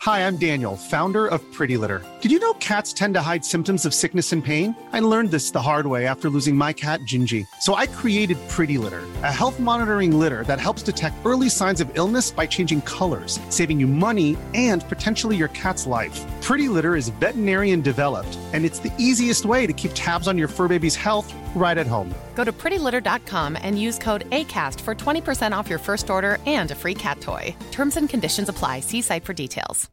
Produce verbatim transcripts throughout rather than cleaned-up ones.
Hi, I'm Daniel, founder of Pretty Litter. Did you know cats tend to hide symptoms of sickness and pain? I learned this the hard way after losing my cat, Gingy. So I created Pretty Litter, a health monitoring litter that helps detect early signs of illness by changing colors, saving you money and potentially your cat's life. Pretty Litter is veterinarian developed, and it's the easiest way to keep tabs on your fur baby's health right at home. Go to pretty litter dot com and use code ACAST for twenty percent off your first order and a free cat toy. Terms and conditions apply. See site for details.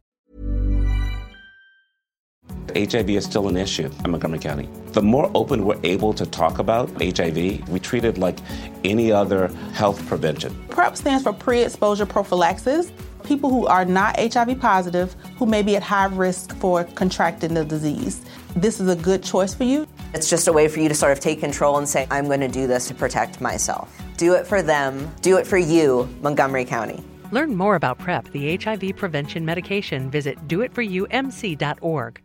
H I V is still an issue in Montgomery County. The more open we're able to talk about H I V, we treat it like any other health prevention. PrEP stands for pre-exposure prophylaxis. People who are not H I V positive, who may be at high risk for contracting the disease. This is a good choice for you. It's just a way for you to sort of take control and say, I'm going to do this to protect myself. Do it for them. Do it for you, Montgomery County. Learn more about PrEP, the H I V prevention medication. Visit do it for you m c dot org.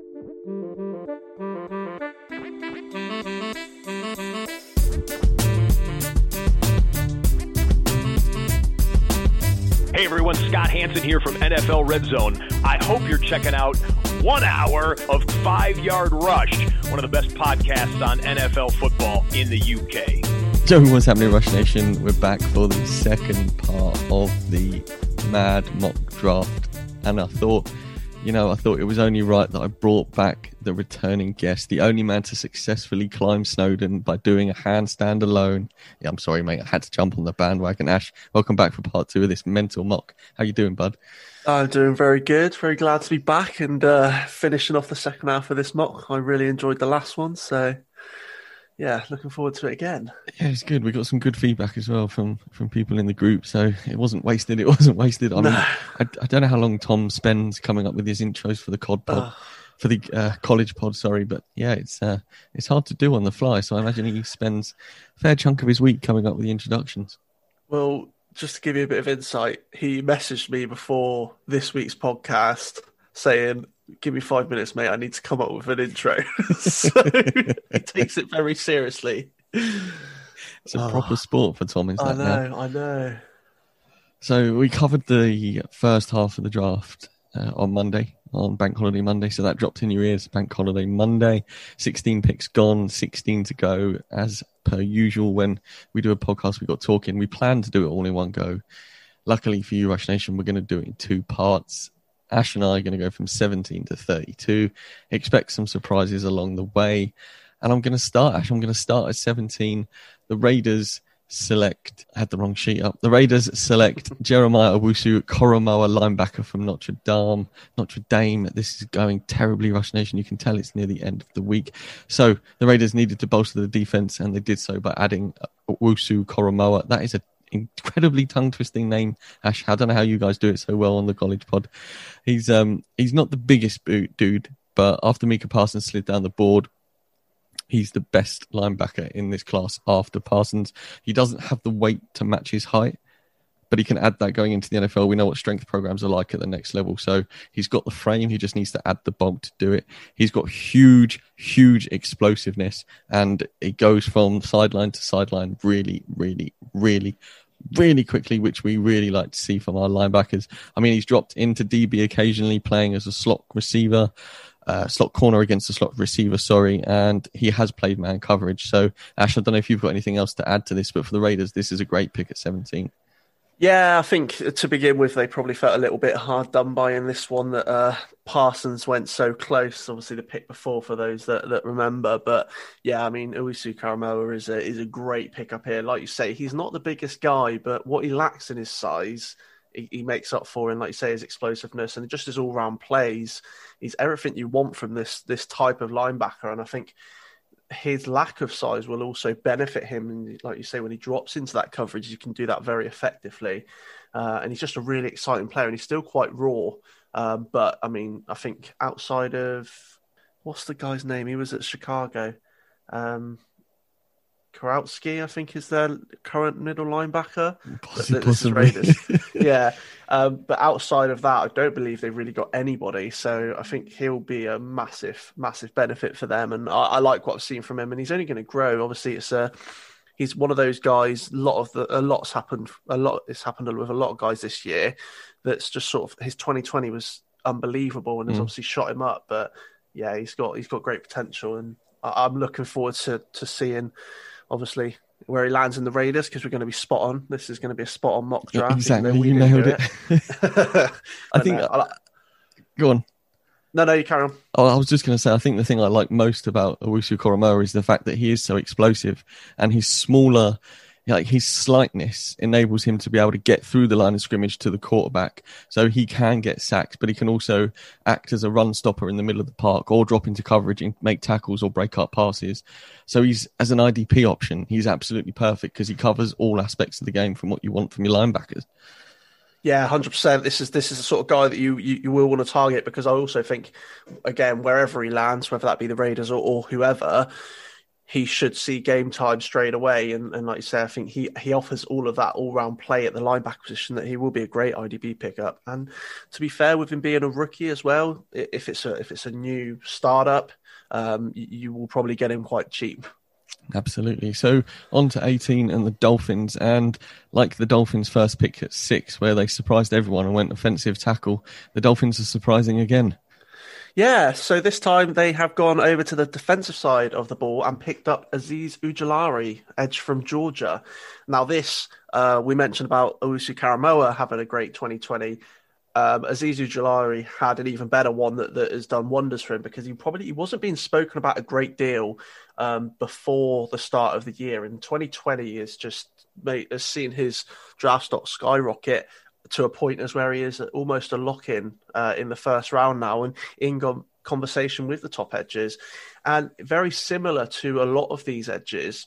Hey everyone, Scott Hansen here from N F L Red Zone. I hope you're checking out one hour of Five Yard Rush, one of the best podcasts on N F L football in the U K. Joey, what's happening, Rush Nation? We're back for the second part of the Mad Mock Draft. And I thought, you know, I thought it was only right that I brought back the returning guest, the only man to successfully climb Snowdon by doing a handstand alone. Yeah, I'm sorry, mate. I had to jump on the bandwagon. Ash, welcome back for part two of this mental mock. How you doing, bud? I'm doing very good. Very glad to be back and uh, finishing off the second half of this mock. I really enjoyed the last one, so yeah, looking forward to it again. Yeah, it's good. We got some good feedback as well from, from people in the group, so it wasn't wasted. It wasn't wasted. I mean, no. I, I don't know how long Tom spends coming up with his intros for the C O D pod, uh, for the uh, college pod, sorry, but yeah, it's uh, it's hard to do on the fly. So I imagine he spends a fair chunk of his week coming up with the introductions. Well, just to give you a bit of insight, he messaged me before this week's podcast saying, give me five minutes, mate. I need to come up with an intro. So he takes it very seriously. It's a oh, proper sport for Tom, isn't I it? know, now? I know. So we covered the first half of the draft uh, on Monday, on Bank Holiday Monday. So that dropped in your ears, Bank Holiday Monday. sixteen picks gone, sixteen to go. As per usual, when we do a podcast, we got talking. We plan to do it all in one go. Luckily for you, Rush Nation, we're going to do it in two parts. Ash and I are going to go from seventeen to thirty-two. Expect some surprises along the way. And I'm going to start, Ash, I'm going to start at seventeen. The Raiders select, I had the wrong sheet up. The Raiders select Jeremiah Owusu-Koramoah, linebacker from Notre Dame. Notre Dame, this is going terribly, Rush Nation. You can tell it's near the end of the week. So the Raiders needed to bolster the defense, and they did so by adding Owusu-Koramoah. That is a incredibly tongue-twisting name, Ash. I don't know how you guys do it so well on the college pod. He's um he's not the biggest dude, but after Micah Parsons slid down the board, he's the best linebacker in this class after Parsons. He doesn't have the weight to match his height, but he can add that going into the N F L. We know what strength programs are like at the next level. So he's got the frame. He just needs to add the bulk to do it. He's got huge, huge explosiveness, and it goes from sideline to sideline really, really, really, really quickly, which we really like to see from our linebackers. I mean, he's dropped into D B occasionally, playing as a slot receiver, uh, slot corner against a slot receiver, sorry, and he has played man coverage. So, Ash, I don't know if you've got anything else to add to this, but for the Raiders, this is a great pick at seventeen. Yeah, I think to begin with, they probably felt a little bit hard done by in this one that uh, Parsons went so close. Obviously, the pick before for those that, that remember. But yeah, I mean, Owusu-Koramoah is a, is a great pick up here. Like you say, he's not the biggest guy, but what he lacks in his size, he, he makes up for in, like you say, his explosiveness and just his all-round plays. He's everything you want from this this type of linebacker. And I think his lack of size will also benefit him. And like you say, when he drops into that coverage, you can do that very effectively. Uh, and he's just a really exciting player, and he's still quite raw. Um, but, I mean, I think outside of... What's the guy's name? He was at Chicago. Um, Kowalski, I think, is their current middle linebacker. Possibly. This is Raiders. Yeah. Um, but outside of that, I don't believe they've really got anybody. So I think he'll be a massive, massive benefit for them. And I, I like what I've seen from him. And he's only going to grow. Obviously, it's a... He's one of those guys. A lot of the, a lot's happened. A lot. It's happened with a lot of guys this year. That's just sort of his twenty twenty was unbelievable and has mm. obviously shot him up. But yeah, he's got he's got great potential, and I, I'm looking forward to to seeing obviously where he lands in the Raiders, because we're going to be spot on. This is going to be a spot on mock draft. Exactly, you nailed it. it. I think. No, I, go on. No, no, you carry on. Oh, I was just going to say, I think the thing I like most about Owusu-Koramoah is the fact that he is so explosive, and his smaller, like his slightness enables him to be able to get through the line of scrimmage to the quarterback. So he can get sacks, but he can also act as a run stopper in the middle of the park, or drop into coverage and make tackles or break up passes. So he's, as an I D P option, he's absolutely perfect because he covers all aspects of the game from what you want from your linebackers. Yeah, one hundred percent. This is this is the sort of guy that you, you, you will want to target, because I also think, again, wherever he lands, whether that be the Raiders or, or whoever, he should see game time straight away. And, and like you say, I think he, he offers all of that all-round play at the linebacker position, that he will be a great I D B pickup. And to be fair, with him being a rookie as well, if it's a, if it's a new startup, um, you, you will probably get him quite cheap. Absolutely. So on to eighteen and the Dolphins, and like the Dolphins' first pick at six, where they surprised everyone and went offensive tackle, the Dolphins are surprising again. Yeah, so this time they have gone over to the defensive side of the ball and picked up Azeez Ojulari, edge from Georgia. Now this, uh, we mentioned about Owusu-Koramoah having a great twenty twenty. Um, Azeez Ojulari had an even better one that, that has done wonders for him, because he probably he wasn't being spoken about a great deal um, before the start of the year. And twenty twenty is just made, has seen his draft stock skyrocket to a point as where he is almost a lock-in uh, in the first round now, and in conversation with the top edges. And very similar to a lot of these edges,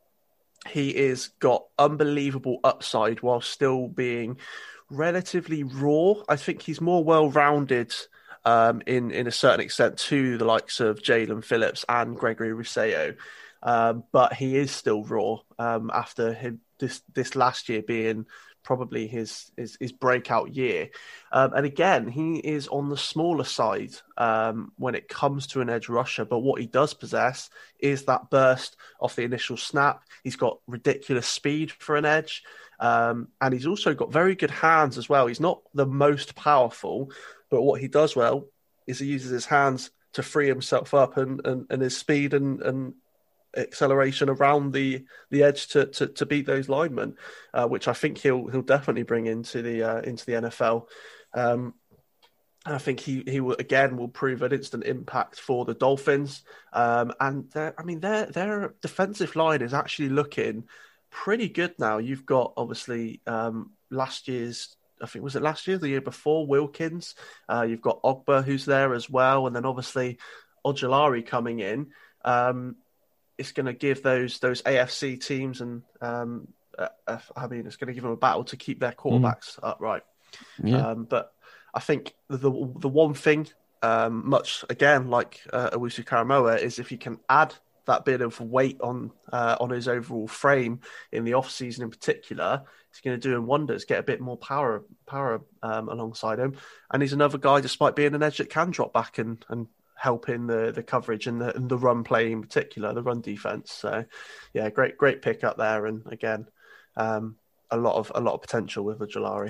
he is got unbelievable upside while still being relatively raw. I think he's more well-rounded um, in, in a certain extent to the likes of Jalen Phillips and Gregory Rousseau. Um, but he is still raw um, after him, this this last year being probably his his, his breakout year. Um, and again, he is on the smaller side um, when it comes to an edge rusher, but what he does possess is that burst off the initial snap. He's got ridiculous speed for an edge. Um, and he's also got very good hands as well. He's not the most powerful, but what he does well is he uses his hands to free himself up, and, and, and his speed and, and acceleration around the, the edge to, to, to beat those linemen, uh, which I think he'll he'll definitely bring into the uh, into the N F L. Um, I think he he will again will prove an instant impact for the Dolphins. Um, and I mean their their defensive line is actually looking pretty good now. You've got obviously um, last year's, I think was it last year, the year before, Wilkins. Uh, you've got Ogba who's there as well, and then obviously Ojulari coming in. Um, it's going to give those those A F C teams, and um, uh, I mean it's going to give them a battle to keep their quarterbacks mm. upright. Yeah. Um, but I think the the one thing, um, much again like uh, Owusu-Koramoah, is if you can add that bit of weight on uh, on his overall frame in the off season in particular, it's going to do him wonders. Get a bit more power power um, alongside him, and he's another guy, despite being an edge, that can drop back and, and help in the, the coverage and the, and the run play in particular, the run defense. So, yeah, great great pick up there, and again, um, a lot of a lot of potential with Ojulari.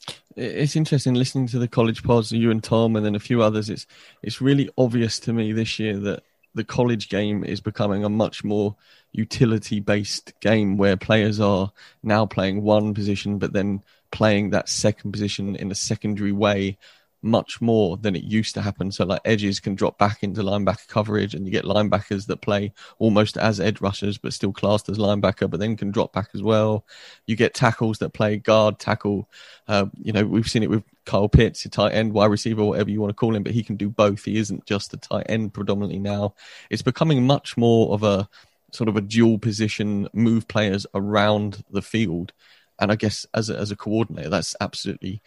It's interesting listening to the college pods, you and Tom, and then a few others. It's it's really obvious to me this year that the college game is becoming a much more utility-based game, where players are now playing one position, but then playing that second position in a secondary way much more than it used to happen. So like edges can drop back into linebacker coverage, and you get linebackers that play almost as edge rushers, but still classed as linebacker, but then can drop back as well. You get tackles that play guard, tackle. Uh, you know, we've seen it with Kyle Pitts, a tight end, wide receiver, whatever you want to call him, but he can do both. He isn't just a tight end predominantly now. It's becoming much more of a sort of a dual position, move players around the field. And I guess as a, as a coordinator, that's absolutely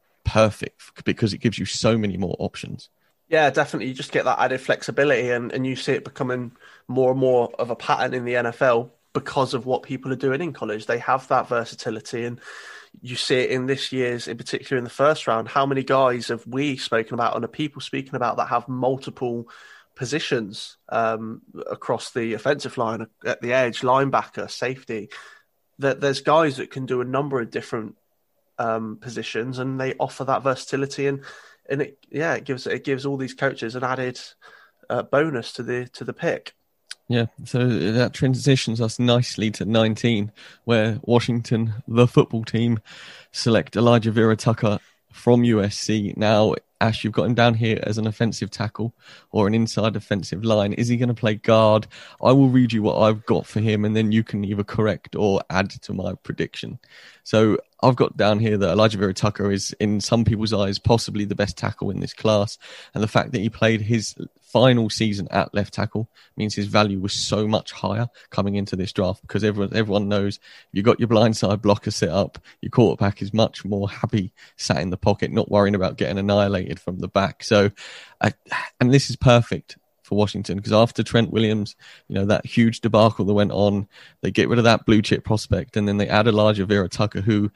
perfect, because it gives you so many more options. Yeah, definitely. You just get that added flexibility, and, and you see it becoming more and more of a pattern in the N F L because of what people are doing in college. They have that versatility, and you see it in this year's, in particular in the first round. How many guys have we spoken about, and are people speaking about, that have multiple positions um, across the offensive line, at the edge, linebacker, safety? That there's guys that can do a number of different Um, positions, and they offer that versatility. And and it yeah it gives it gives all these coaches an added uh, bonus to the to the pick. Yeah, so that transitions us nicely to nineteen, where Washington, the football team, select Elijah Vera-Tucker from U S C. Now, Ash, you've got him down here as an offensive tackle or an inside offensive line. Is he going to play guard? I will read you what I've got for him, and then you can either correct or add to my prediction. So I've got down here that Elijah Vera-Tucker is, in some people's eyes, possibly the best tackle in this class. And the fact that he played his final season at left tackle means his value was so much higher coming into this draft, because everyone everyone knows you got your blindside blocker set up, your quarterback is much more happy sat in the pocket, not worrying about getting annihilated from the back. So, uh, and this is perfect for Washington, because after Trent Williams, you know, that huge debacle that went on, they get rid of that blue chip prospect, and then they add Elijah Vera-Tucker, who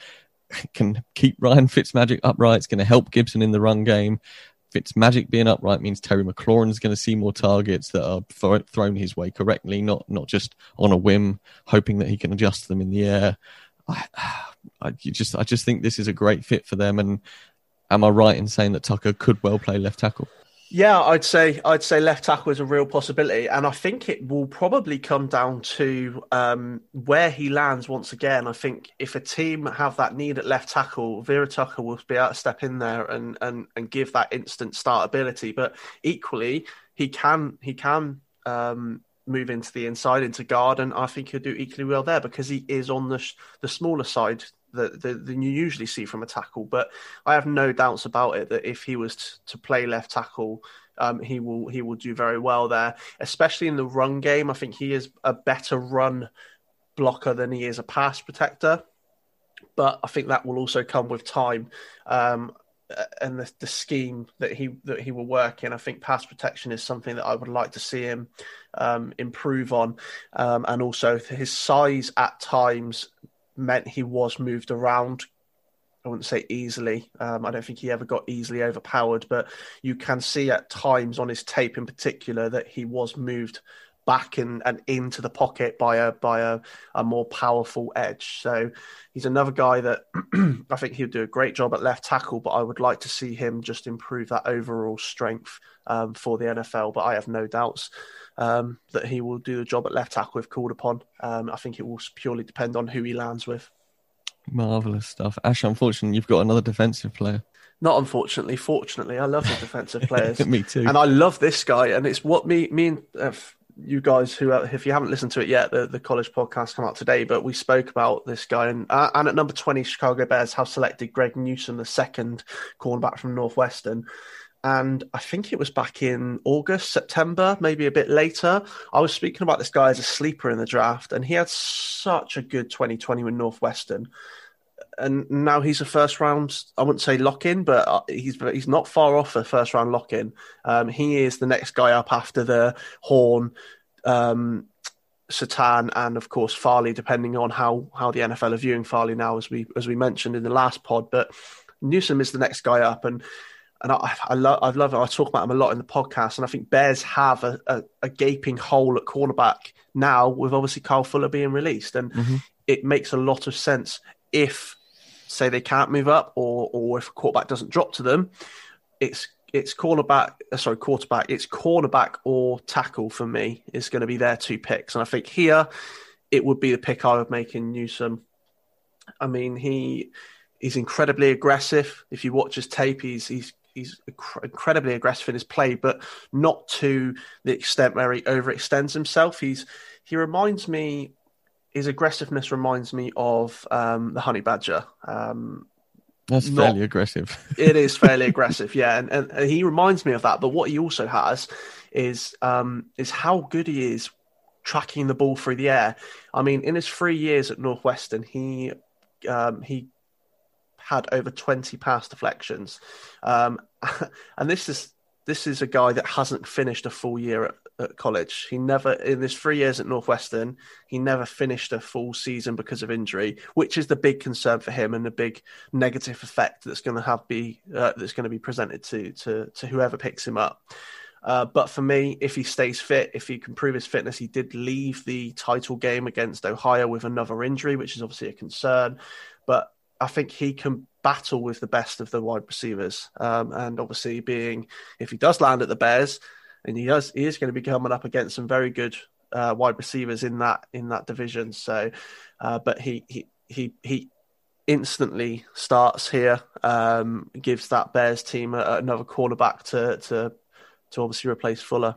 can keep Ryan Fitzmagic upright. It's going to help Gibson in the run game. Fitzmagic being upright means Terry McLaurin is going to see more targets that are th- thrown his way correctly, not not just on a whim, hoping that he can adjust them in the air. I, I you just I just think this is a great fit for them. And am I right in saying that Tucker could well play left tackle? Yeah, I'd say I'd say left tackle is a real possibility, and I think it will probably come down to um, where he lands once again. I think if a team have that need at left tackle, Vera-Tucker will be able to step in there and, and, and give that instant start ability. But equally, he can he can um, move into the inside, into guard, and I think he'll do equally well there because he is on the sh- the smaller side than you usually see from a tackle. But I have no doubts about it that if he was t- to play left tackle, um, he will he will do very well there, especially in the run game. I think he is a better run blocker than he is a pass protector. But I think that will also come with time um, and the, the scheme that he that he will work in. I think pass protection is something that I would like to see him um, improve on, um, and also his size at times meant he was moved around. I wouldn't say easily. Um, I don't think he ever got easily overpowered, but you can see at times on his tape in particular that he was moved back and, and into the pocket by a by a, a more powerful edge. So he's another guy that I think he'll do a great job at left tackle, but I would like to see him just improve that overall strength um, for the N F L. But I have no doubts um, that he will do the job at left tackle if called upon. Um, I think it will purely depend on who he lands with. Marvellous stuff. Ash, unfortunately, you've got another defensive player. Not unfortunately, fortunately. I love the defensive players. Me too. And I love this guy. And it's what me, me and uh, you guys who, uh, if you haven't listened to it yet, the, the college podcast come out today, but we spoke about this guy. And, uh, and at number twenty, Chicago Bears have selected Greg Newsome, the second cornerback from Northwestern. And I think it was back in August, September, maybe a bit later. I was speaking about this guy as a sleeper in the draft, and he had such a good twenty twenty with Northwestern. And now he's a first round, I wouldn't say lock-in, but he's he's not far off a first round lock-in. Um, he is the next guy up after the Horn, um, Satan, and of course Farley, depending on how, how the N F L are viewing Farley now, as we as we mentioned in the last pod. But Newsome is the next guy up, and and I, I love I love it. I talk about him a lot in the podcast, and I think Bears have a, a, a gaping hole at cornerback now, with obviously Kyle Fuller being released, and mm-hmm. it makes a lot of sense if, say, they can't move up, or or if a quarterback doesn't drop to them, it's it's cornerback, sorry, quarterback, it's cornerback or tackle for me is going to be their two picks. And I think here it would be the pick I would make in Newsome. I mean, he is incredibly aggressive. If you watch his tape, he's he's he's incredibly aggressive in his play, but not to the extent where he overextends himself. He's he reminds me. His aggressiveness reminds me of um, the honey badger. Um, That's not, fairly aggressive. It is fairly aggressive, yeah. And, and, and he reminds me of that. But what he also has is um, is how good he is tracking the ball through the air. I mean, in his three years at Northwestern, he um, he had over twenty pass deflections. Um, and this is this is a guy that hasn't finished a full year at, at college. He never, in his three years at Northwestern, he never finished a full season because of injury, which is the big concern for him and the big negative effect that's going to have be uh, that's going to be presented to to to whoever picks him up. Uh, but for me, if he stays fit, if he can prove his fitness, he did leave the title game against Ohio with another injury, which is obviously a concern. But I think he can battle with the best of the wide receivers. Um, and obviously being, if he does land at the Bears, and he does, he is going to be coming up against some very good uh, wide receivers in that, in that division. So, uh, but he, he, he, he instantly starts here, um, gives that Bears team a, another cornerback to, to, to obviously replace Fuller.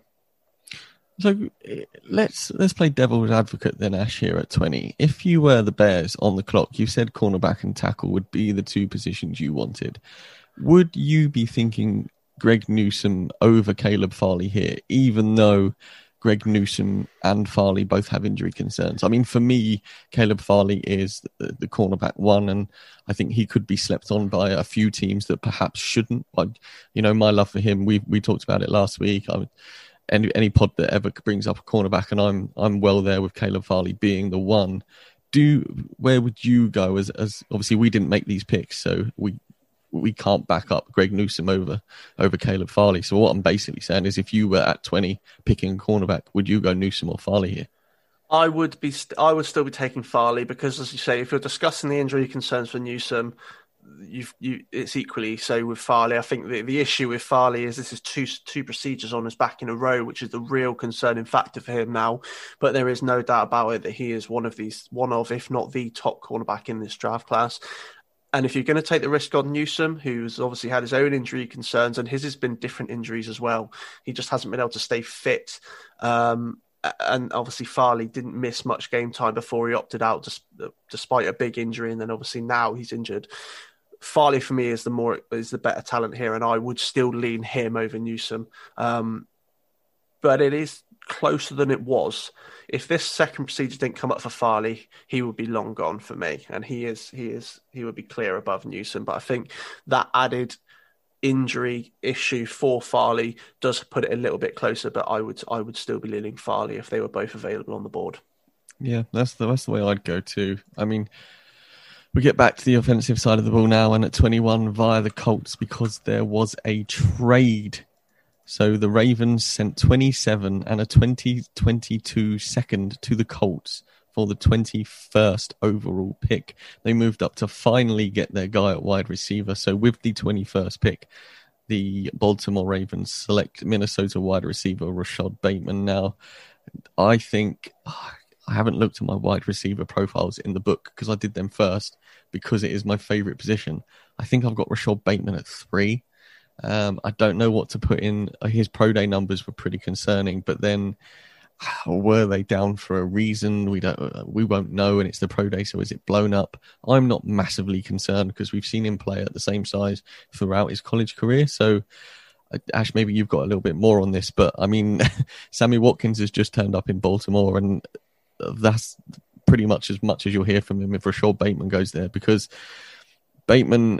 So let's let's play devil's advocate then, Ash, here at twenty. If you were the Bears on the clock, you said cornerback and tackle would be the two positions you wanted. Would you be thinking Greg Newsome over Caleb Farley here, even though Greg Newsome and Farley both have injury concerns? I mean, for me, Caleb Farley is the, the cornerback one, and I think he could be slept on by a few teams that perhaps shouldn't. Like, you know, my love for him, we we talked about it last week. I would, Any any pod that ever brings up a cornerback, and I'm I'm well there with Caleb Farley being the one. Do where would you go? As as obviously we didn't make these picks, so we we can't back up Greg Newsome over over Caleb Farley. So what I'm basically saying is, if you were at twenty picking a cornerback, would you go Newsome or Farley here? I would be. St- I would still be taking Farley because, as you say, if you're discussing the injury concerns for Newsome, You've, you, it's equally so with Farley. I think the, the issue with Farley is this is two two procedures on his back in a row, which is the real concerning factor for him now. But there is no doubt about it that he is one of these, one of, if not the top cornerback in this draft class. And if you're going to take the risk on Newsome, who's obviously had his own injury concerns, and his has been different injuries as well, he just hasn't been able to stay fit. Um, and obviously Farley didn't miss much game time before he opted out, just, despite a big injury, and then obviously now he's injured. Farley for me is the more is the better talent here, and I would still lean him over Newsome. Um, but it is closer than it was. If this second procedure didn't come up for Farley, he would be long gone for me, and he is he is he would be clear above Newsome. But I think that added injury issue for Farley does put it a little bit closer. But I would I would still be leaning Farley if they were both available on the board. Yeah, that's the that's the way I'd go too. I mean, we get back to the offensive side of the ball now, and at twenty-one via the Colts, because there was a trade. So the Ravens sent twenty-seven and a twenty twenty-two second to the Colts for the twenty-first overall pick. They moved up to finally get their guy at wide receiver. So with the twenty-first pick, the Baltimore Ravens select Minnesota wide receiver Rashad Bateman. Now, I think... I haven't looked at my wide receiver profiles in the book because I did them first because it is my favourite position. I think I've got Rashad Bateman at three. Um, I don't know what to put in. His pro day numbers were pretty concerning, but then were they down for a reason? We don't. We won't know, and it's the pro day, so is it blown up? I'm not massively concerned because we've seen him play at the same size throughout his college career. So, Ash, maybe you've got a little bit more on this, but I mean, Sammy Watkins has just turned up in Baltimore, and that's pretty much as much as you'll hear from him if Rashad Bateman goes there, because Bateman,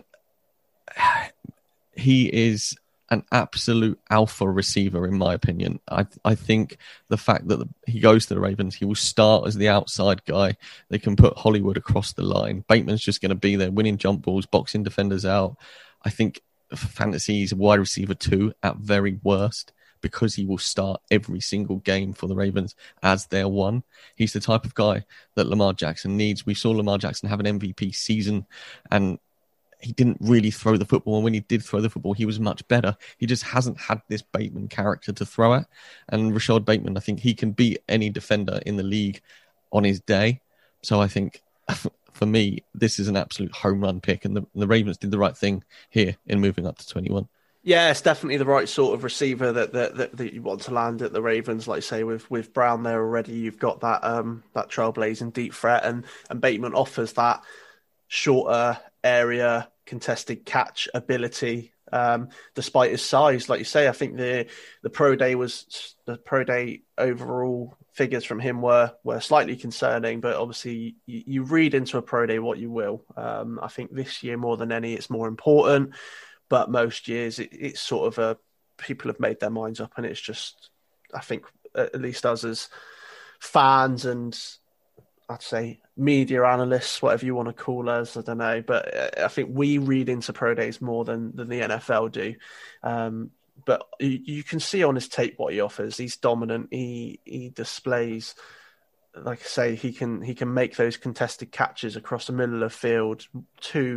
he is an absolute alpha receiver, in my opinion. I I think the fact that he goes to the Ravens, he will start as the outside guy. They can put Hollywood across the line. Bateman's just going to be there, winning jump balls, boxing defenders out. I think for fantasy, he's a wide receiver two at very worst, because he will start every single game for the Ravens as their one. He's the type of guy that Lamar Jackson needs. We saw Lamar Jackson have an M V P season, and he didn't really throw the football. And when he did throw the football, he was much better. He just hasn't had this Bateman character to throw at. And Rashad Bateman, I think he can beat any defender in the league on his day. So I think, for me, this is an absolute home run pick. And the, the Ravens did the right thing here in moving up to twenty-one. Yeah, it's definitely the right sort of receiver that that, that, that you want to land at the Ravens. Like I say, with, with Brown there already, you've got that um, that trailblazing deep threat, and, and Bateman offers that shorter area contested catch ability. Um, despite his size, like you say, I think the the pro day was the pro day overall figures from him were were slightly concerning, but obviously you, you read into a pro day what you will. Um, I think this year more than any, it's more important. But most years, it, it's sort of a people have made their minds up, and it's just, I think, at least us as fans and I'd say media analysts, whatever you want to call us, I don't know. But I think we read into pro days more than, than the N F L do. Um, but you, you can see on his tape what he offers. He's dominant. He he displays, like I say, he can he can make those contested catches across the middle of the field. Two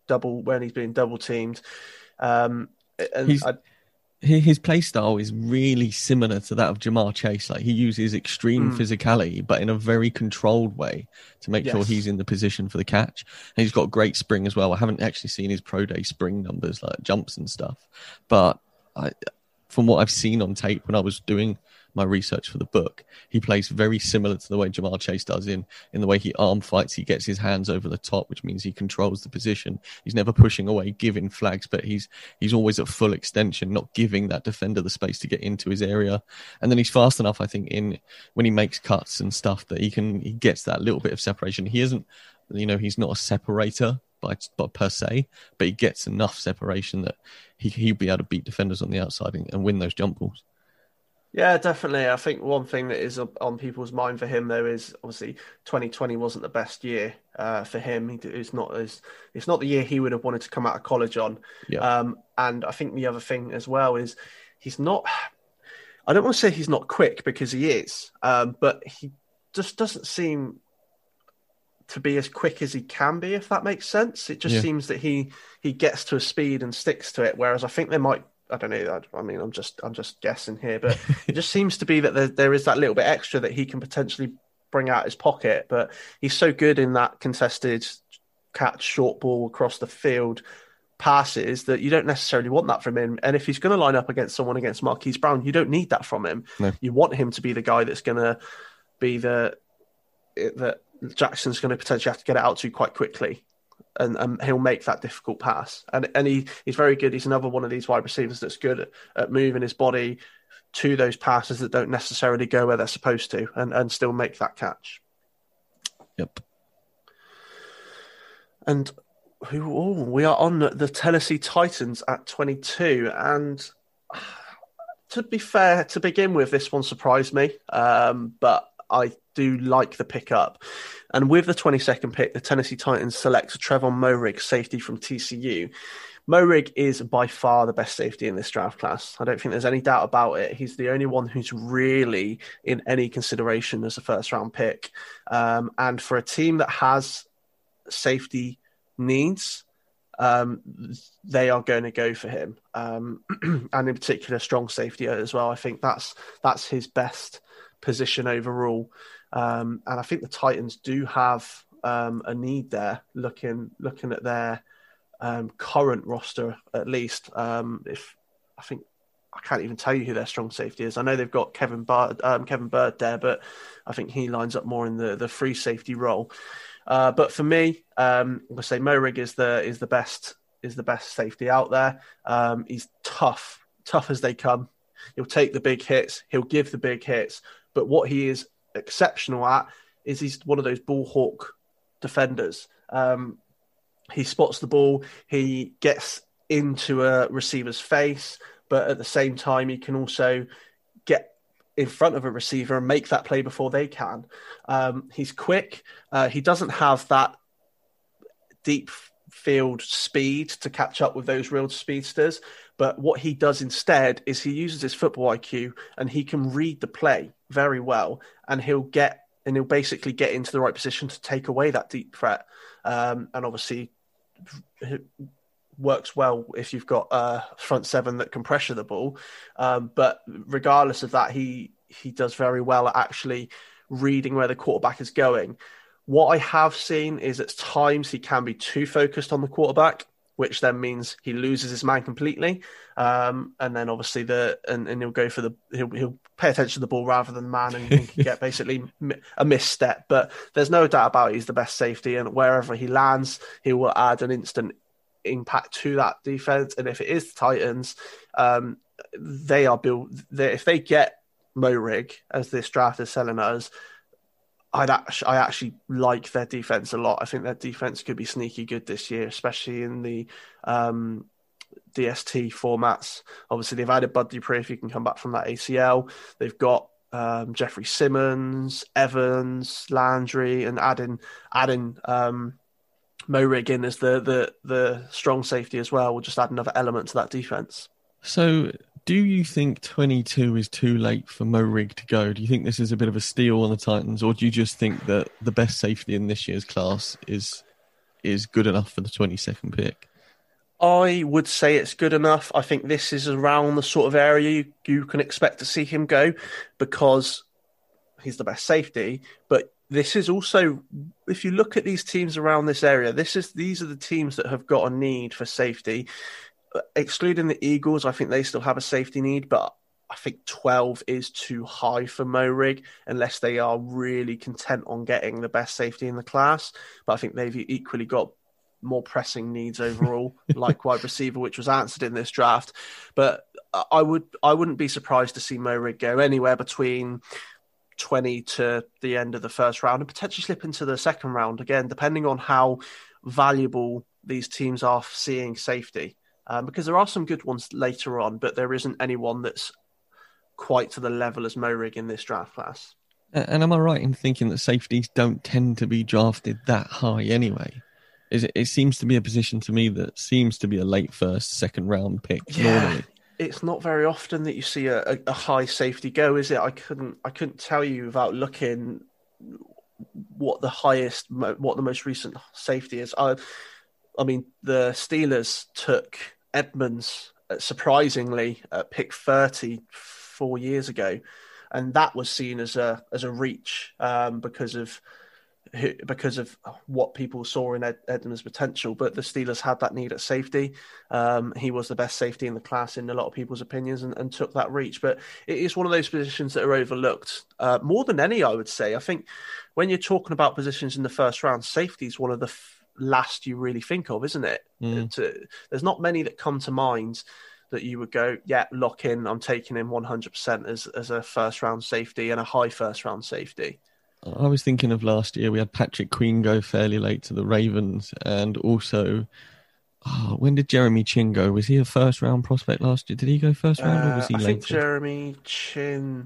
double when he's being double teamed. Um, and He's, I, his play style is really similar to that of Jamar Chase. Like he uses extreme mm. physicality, but in a very controlled way to make yes. sure he's in the position for the catch. And he's got great spring as well. I haven't actually seen his pro day spring numbers, like jumps and stuff, but I, from what I've seen on tape when I was doing my research for the book, he plays very similar to the way Jamar Chase does in in the way he arm fights. He gets his hands over the top, which means he controls the position. He's never pushing away, giving flags, but he's he's always at full extension, not giving that defender the space to get into his area. And then he's fast enough, I think, in when he makes cuts and stuff that he can he gets that little bit of separation. He isn't, you know, he's not a separator by, by per se, but he gets enough separation that he he'll be able to beat defenders on the outside and, and win those jump balls. Yeah, definitely. I think one thing that is on people's mind for him, though, is obviously twenty twenty wasn't the best year uh, for him. It's not as it's not the year he would have wanted to come out of college on. Yeah. Um, and I think the other thing as well is he's not. I don't want to say he's not quick because he is, um, but he just doesn't seem to be as quick as he can be. If that makes sense, it just yeah. seems that he he gets to a speed and sticks to it. Whereas I think there might. I don't know. I mean, I'm just I'm just guessing here, but it just seems to be that there, there is that little bit extra that he can potentially bring out his pocket. But he's so good in that contested catch, short ball across the field passes that you don't necessarily want that from him. And if he's going to line up against someone against Marquise Brown, you don't need that from him. No. You want him to be the guy that's going to be the that Jackson's going to potentially have to get it out to quite quickly. And, and he'll make that difficult pass. And and he, he's very good. He's another one of these wide receivers that's good at, at moving his body to those passes that don't necessarily go where they're supposed to and, and still make that catch. Yep. And who? Oh, we are on the Tennessee Titans at twenty-two. And to be fair, to begin with, this one surprised me. Um, but I do like the pickup. And with the twenty-second pick, the Tennessee Titans select Trevon Moehrig, safety from T C U. Moehrig is by far the best safety in this draft class. I don't think there's any doubt about it. He's the only one who's really in any consideration as a first-round pick. Um, and for a team that has safety needs, um, they are going to go for him. Um, and in particular, strong safety as well. I think that's that's his best position overall. Um, and I think the Titans do have um, a need there, looking looking at their um, current roster at least. Um, if I think I can't even tell you who their strong safety is. I know they've got Kevin Bird, um, Kevin Bird there, but I think he lines up more in the, the free safety role. Uh, but for me, um, I'm gonna say Moehrig is the is the best is the best safety out there. Um, he's tough, tough as they come. He'll take the big hits. He'll give the big hits. But what he is exceptional at is he's one of those ball hawk defenders. Um, he spots the ball, he gets into a receiver's face, but at the same time, he can also get in front of a receiver and make that play before they can. Um, he's quick. Uh, he doesn't have that deep field speed to catch up with those real speedsters. But what he does instead is he uses his football I Q and he can read the play very well, and he'll get and he'll basically get into the right position to take away that deep threat. Um, and obviously, it works well if you've got a front seven that can pressure the ball. Um, but regardless of that, he he does very well at actually reading where the quarterback is going. What I have seen is at times he can be too focused on the quarterback, which then means he loses his man completely. Um, and then obviously the and, and he'll go for the he'll, he'll pay attention to the ball rather than the man and, and can get basically a misstep. But there's no doubt about it, he's the best safety, and wherever he lands, he will add an instant impact to that defense. And if it is the Titans, um, they are built. They, if they get Moehrig, as this draft is selling us, I'd actually, I actually like their defense a lot. I think their defense could be sneaky good this year, especially in the um, D S T formats. Obviously, they've added Bud Dupree if he can come back from that A C L. They've got um, Jeffrey Simmons, Evans, Landry, and adding adding um, Moehrig in as the, the the strong safety as well will just add another element to that defense. So, do you think twenty-two is too late for Moehrig to go? Do you think this is a bit of a steal on the Titans, or do you just think that the best safety in this year's class is is good enough for the twenty-second pick? I would say it's good enough. I think this is around the sort of area you, you can expect to see him go because he's the best safety. But this is also, if you look at these teams around this area, this is these are the teams that have got a need for safety. Excluding the Eagles, I think they still have a safety need, but I think twelve is too high for Mo Rig unless they are really content on getting the best safety in the class. But I think they've equally got more pressing needs overall, like wide receiver, which was answered in this draft. But I would I wouldn't be surprised to see Mo Rig go anywhere between twenty to the end of the first round and potentially slip into the second round again, depending on how valuable these teams are seeing safety. Um, because there are some good ones later on, but there isn't anyone that's quite to the level as Mo Rig in this draft class. And am I right in thinking that safeties don't tend to be drafted that high anyway? Is it, it seems to be a position to me that seems to be a late first, second round pick yeah, normally. It's not very often that you see a, a, a high safety go, is it? I couldn't I couldn't tell you without looking what the highest, what the most recent safety is. I, I mean, the Steelers took Edmonds surprisingly at pick thirty four years ago, and that was seen as a as a reach um, because of. because of what people saw in Ed- Edmonds' potential, but the Steelers had that need at safety. Um, he was the best safety in the class in a lot of people's opinions and, and took that reach. But it is one of those positions that are overlooked uh, more than any, I would say. I think when you're talking about positions in the first round, safety is one of the f- last you really think of, isn't it? Mm. To, there's not many that come to mind that you would go, yeah, lock in, I'm taking him one hundred percent as, as a first round safety and a high first round safety. I was thinking of last year, we had Patrick Queen go fairly late to the Ravens, and also, oh, when did Jeremy Chin go? Was he a first round prospect last year? Did he go first round or was he uh, I later? think Jeremy Chin,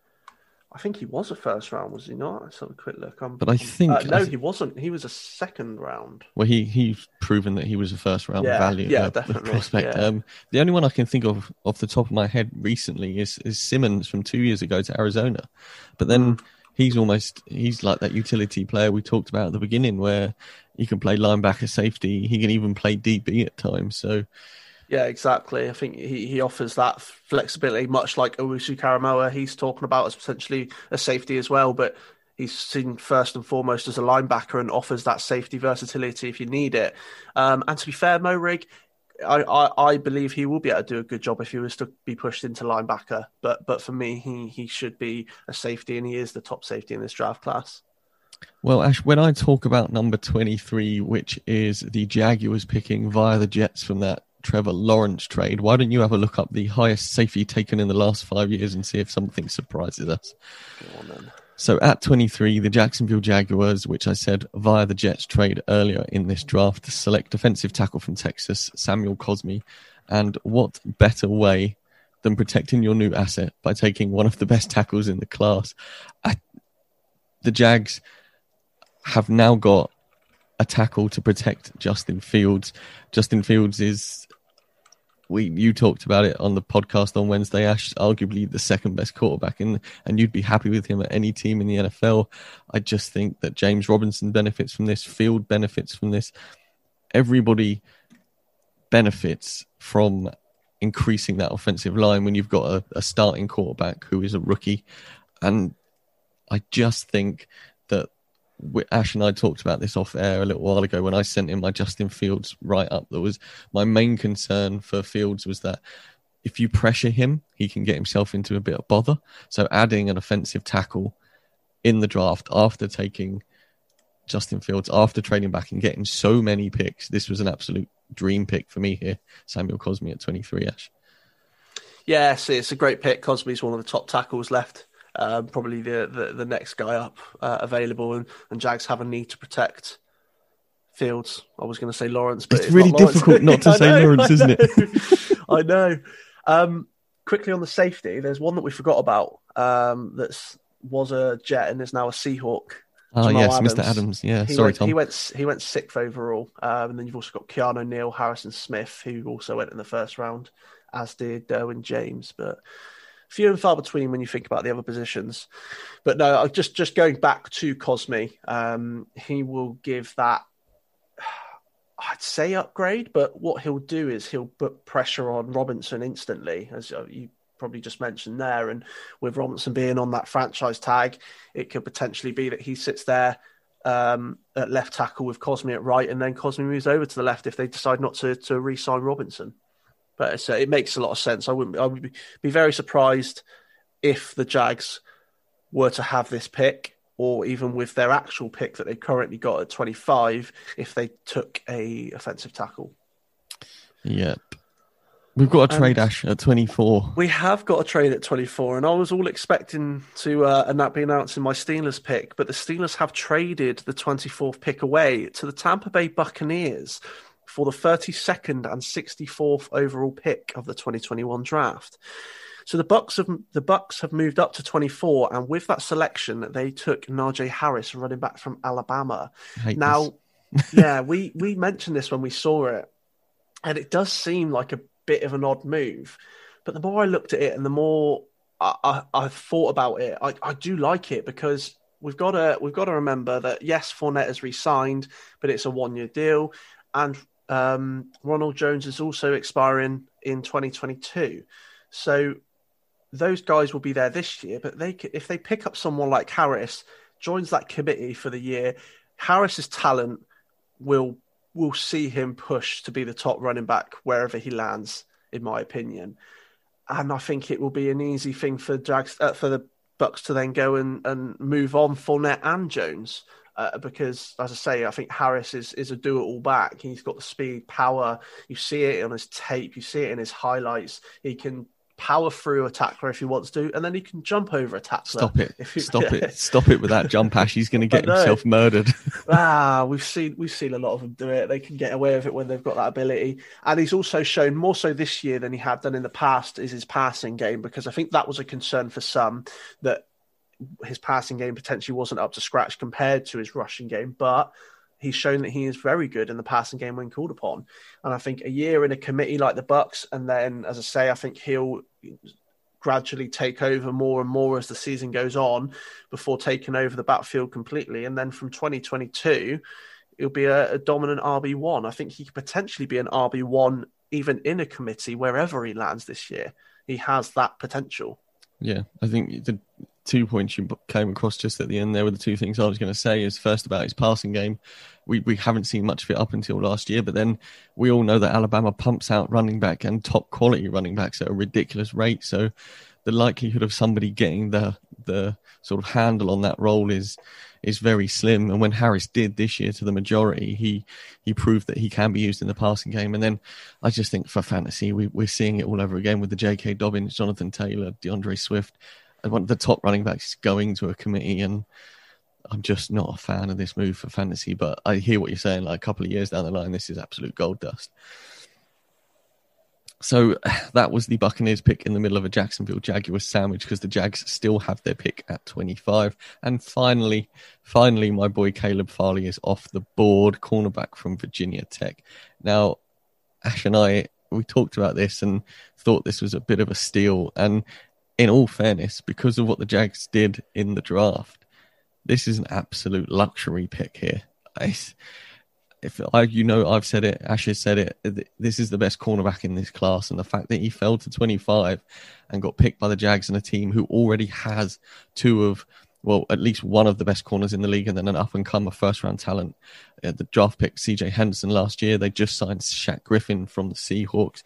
I think he was a first round, was he not? Let's have a quick look. I'm, but I think... Uh, no, I th- he wasn't. He was a second round. Well, he he's proven that he was a first round yeah, value yeah, uh, definitely, prospect. Yeah. Um, the only one I can think of off the top of my head recently is, is Simmons from two years ago to Arizona. But then... Mm. He's almost, he's like that utility player we talked about at the beginning where he can play linebacker, safety. He can even play D B at times. So, yeah, exactly. I think he, he offers that flexibility, much like Owusu Karamoa. He's talking about as potentially a safety as well, but he's seen first and foremost as a linebacker and offers that safety versatility if you need it. Um, and to be fair, Mo Rig, I, I, I believe he will be able to do a good job if he was to be pushed into linebacker. But but for me, he, he should be a safety, and he is the top safety in this draft class. Well, Ash, when I talk about number twenty-three, which is the Jaguars picking via the Jets from that Trevor Lawrence trade, why don't you have a look up the highest safety taken in the last five years and see if something surprises us? Go on, then. So at twenty-three, the Jacksonville Jaguars, which I said via the Jets trade earlier in this draft, select defensive tackle from Texas, Samuel Cosmi. And what better way than protecting your new asset by taking one of the best tackles in the class? I, the Jags have now got a tackle to protect Justin Fields. Justin Fields is... We you talked about it on the podcast on Wednesday, Ash, arguably the second best quarterback, in, and you'd be happy with him at any team in the N F L. I just think that James Robinson benefits from this, Field benefits from this. Everybody benefits from increasing that offensive line when you've got a, a starting quarterback who is a rookie. And I just think that Ash and I talked about this off air a little while ago when I sent in my Justin Fields write-up. That was my main concern for Fields was that if you pressure him, he can get himself into a bit of bother. So adding an offensive tackle in the draft after taking Justin Fields, after trading back and getting so many picks, this was an absolute dream pick for me here. Samuel Cosmi at twenty-three, Ash. Yes, it's a great pick. Cosmi's one of the top tackles left. Um, probably the, the, the next guy up uh, available, and, and Jags have a need to protect Fields. I was going to say Lawrence, but it's, it's really not difficult not to say know, Lawrence, isn't it? I know. Um, quickly on the safety, there's one that we forgot about um, that was a Jet and is now a Seahawk. Oh, Jamal yes, Adams. Mister Adams. Yeah, he sorry, went, Tom. He went, he went sixth overall. Um, and then you've also got Keanu Neal, Harrison Smith, who also went in the first round, as did Derwin James. But few and far between when you think about the other positions. But no, just just going back to Cosmi, um, he will give that I'd say upgrade, but what he'll do is he'll put pressure on Robinson instantly, as you probably just mentioned there. And with Robinson being on that franchise tag, it could potentially be that he sits there um, at left tackle with Cosme at right, and then Cosme moves over to the left if they decide not to to re-sign Robinson. But it's, uh, it makes a lot of sense. I wouldn't. I would be, be very surprised if the Jags were to have this pick, or even with their actual pick that they've currently got at twenty-five, if they took a offensive tackle. Yep. We've got a trade, and Ash, at twenty-four. We have got a trade at twenty-four, and I was all expecting to, uh, and that be announced in my Steelers pick, but the Steelers have traded the twenty-fourth pick away to the Tampa Bay Buccaneers for the thirty-second and sixty-fourth overall pick of the twenty twenty-one draft. So the Bucks have the Bucks have moved up to twenty-four, and with that selection, they took Najee Harris, running back from Alabama. Now, yeah, we we mentioned this when we saw it, and it does seem like a bit of an odd move. But the more I looked at it, and the more I, I, I thought about it, I, I do like it, because we've got to we've got to remember that yes, Fournette has re-signed, but it's a one-year deal, and um, Ronald Jones is also expiring in twenty twenty-two. So those guys will be there this year, but they if they pick up someone like Harris, joins that committee for the year, Harris's talent will will see him push to be the top running back wherever he lands, in my opinion. And I think it will be an easy thing for Jags, uh, for the Bucks to then go and, and move on Fournette and Jones. Uh, because, as I say, I think Harris is, is a do-it-all back. He's got the speed, power. You see it on his tape. You see it in his highlights. He can power through a tackler if he wants to, and then he can jump over a tackler. Stop it. If he, Stop it. Stop it with that jump, Ash. He's going to get I know. himself murdered. ah, we've seen we've seen a lot of them do it. They can get away with it when they've got that ability. And he's also shown, more so this year than he had done in the past, is his passing game, because I think that was a concern for some, that his passing game potentially wasn't up to scratch compared to his rushing game. But he's shown that he is very good in the passing game when called upon. And I think a year in a committee like the Bucks, and then, as I say, I think he'll gradually take over more and more as the season goes on before taking over the backfield completely. And then from twenty twenty-two, he'll be a, a dominant R B one. I think he could potentially be an R B one even in a committee wherever he lands this year. He has that potential. Yeah, I think the two points you came across just at the end there were the two things I was going to say. Is first about his passing game. We we haven't seen much of it up until last year, but then we all know that Alabama pumps out running back and top quality running backs at a ridiculous rate. So the likelihood of somebody getting the the sort of handle on that role is is very slim. And when Harris did this year to the majority, he he proved that he can be used in the passing game. And then I just think for fantasy, we, we're seeing it all over again with the J K. Dobbins, Jonathan Taylor, DeAndre Swift. One of the top running backs going to a committee, and I'm just not a fan of this move for fantasy. But I hear what you're saying. Like a couple of years down the line, this is absolute gold dust. So that was the Buccaneers pick in the middle of a Jacksonville Jaguars sandwich, because the Jags still have their pick at twenty-five. And finally, finally, my boy Caleb Farley is off the board, cornerback from Virginia Tech. Now, Ash and I, we talked about this and thought this was a bit of a steal. And in all fairness, because of what the Jags did in the draft, this is an absolute luxury pick here. I, if I, you know, I've said it, Ash has said it, this is the best cornerback in this class. And the fact that he fell to twenty-five and got picked by the Jags and a team who already has two of, well, at least one of the best corners in the league, and then an up-and-comer first-round talent. Uh, the draft pick, C J Henderson, last year. They just signed Shaq Griffin from the Seahawks.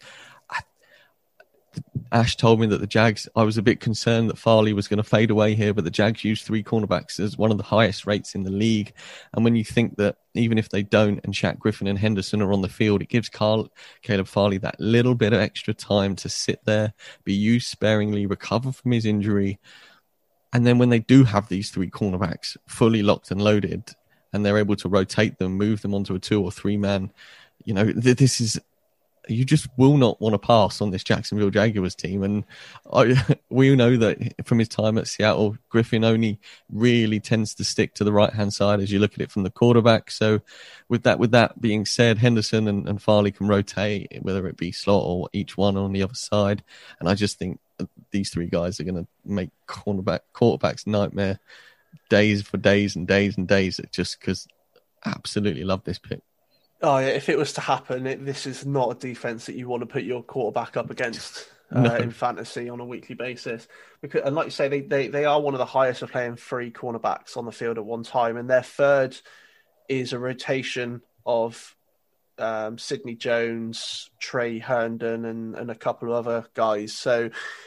Ash told me that the Jags, I was a bit concerned that Farley was going to fade away here, but the Jags used three cornerbacks as one of the highest rates in the league. And when you think that even if they don't, and Shaq Griffin and Henderson are on the field, it gives Carl, Caleb Farley that little bit of extra time to sit there, be used sparingly, recover from his injury. And then when they do have these three cornerbacks fully locked and loaded, and they're able to rotate them, move them onto a two or three man, you know, th- this is... You just will not want to pass on this Jacksonville Jaguars team. And I, we know that from his time at Seattle, Griffin only really tends to stick to the right-hand side as you look at it from the quarterback. So with that with that being said, Henderson and, and Farley can rotate, whether it be slot or each one on the other side. And I just think these three guys are going to make cornerback quarterbacks nightmare days for days and days and days, just because I absolutely love this pick. Oh yeah, if it was to happen, it, this is not a defense that you want to put your quarterback up against uh, no. in fantasy on a weekly basis. Because, and like you say, they, they they are one of the highest of playing three cornerbacks on the field at one time, and their third is a rotation of um, Sidney Jones, Trey Herndon, and and a couple of other guys. So.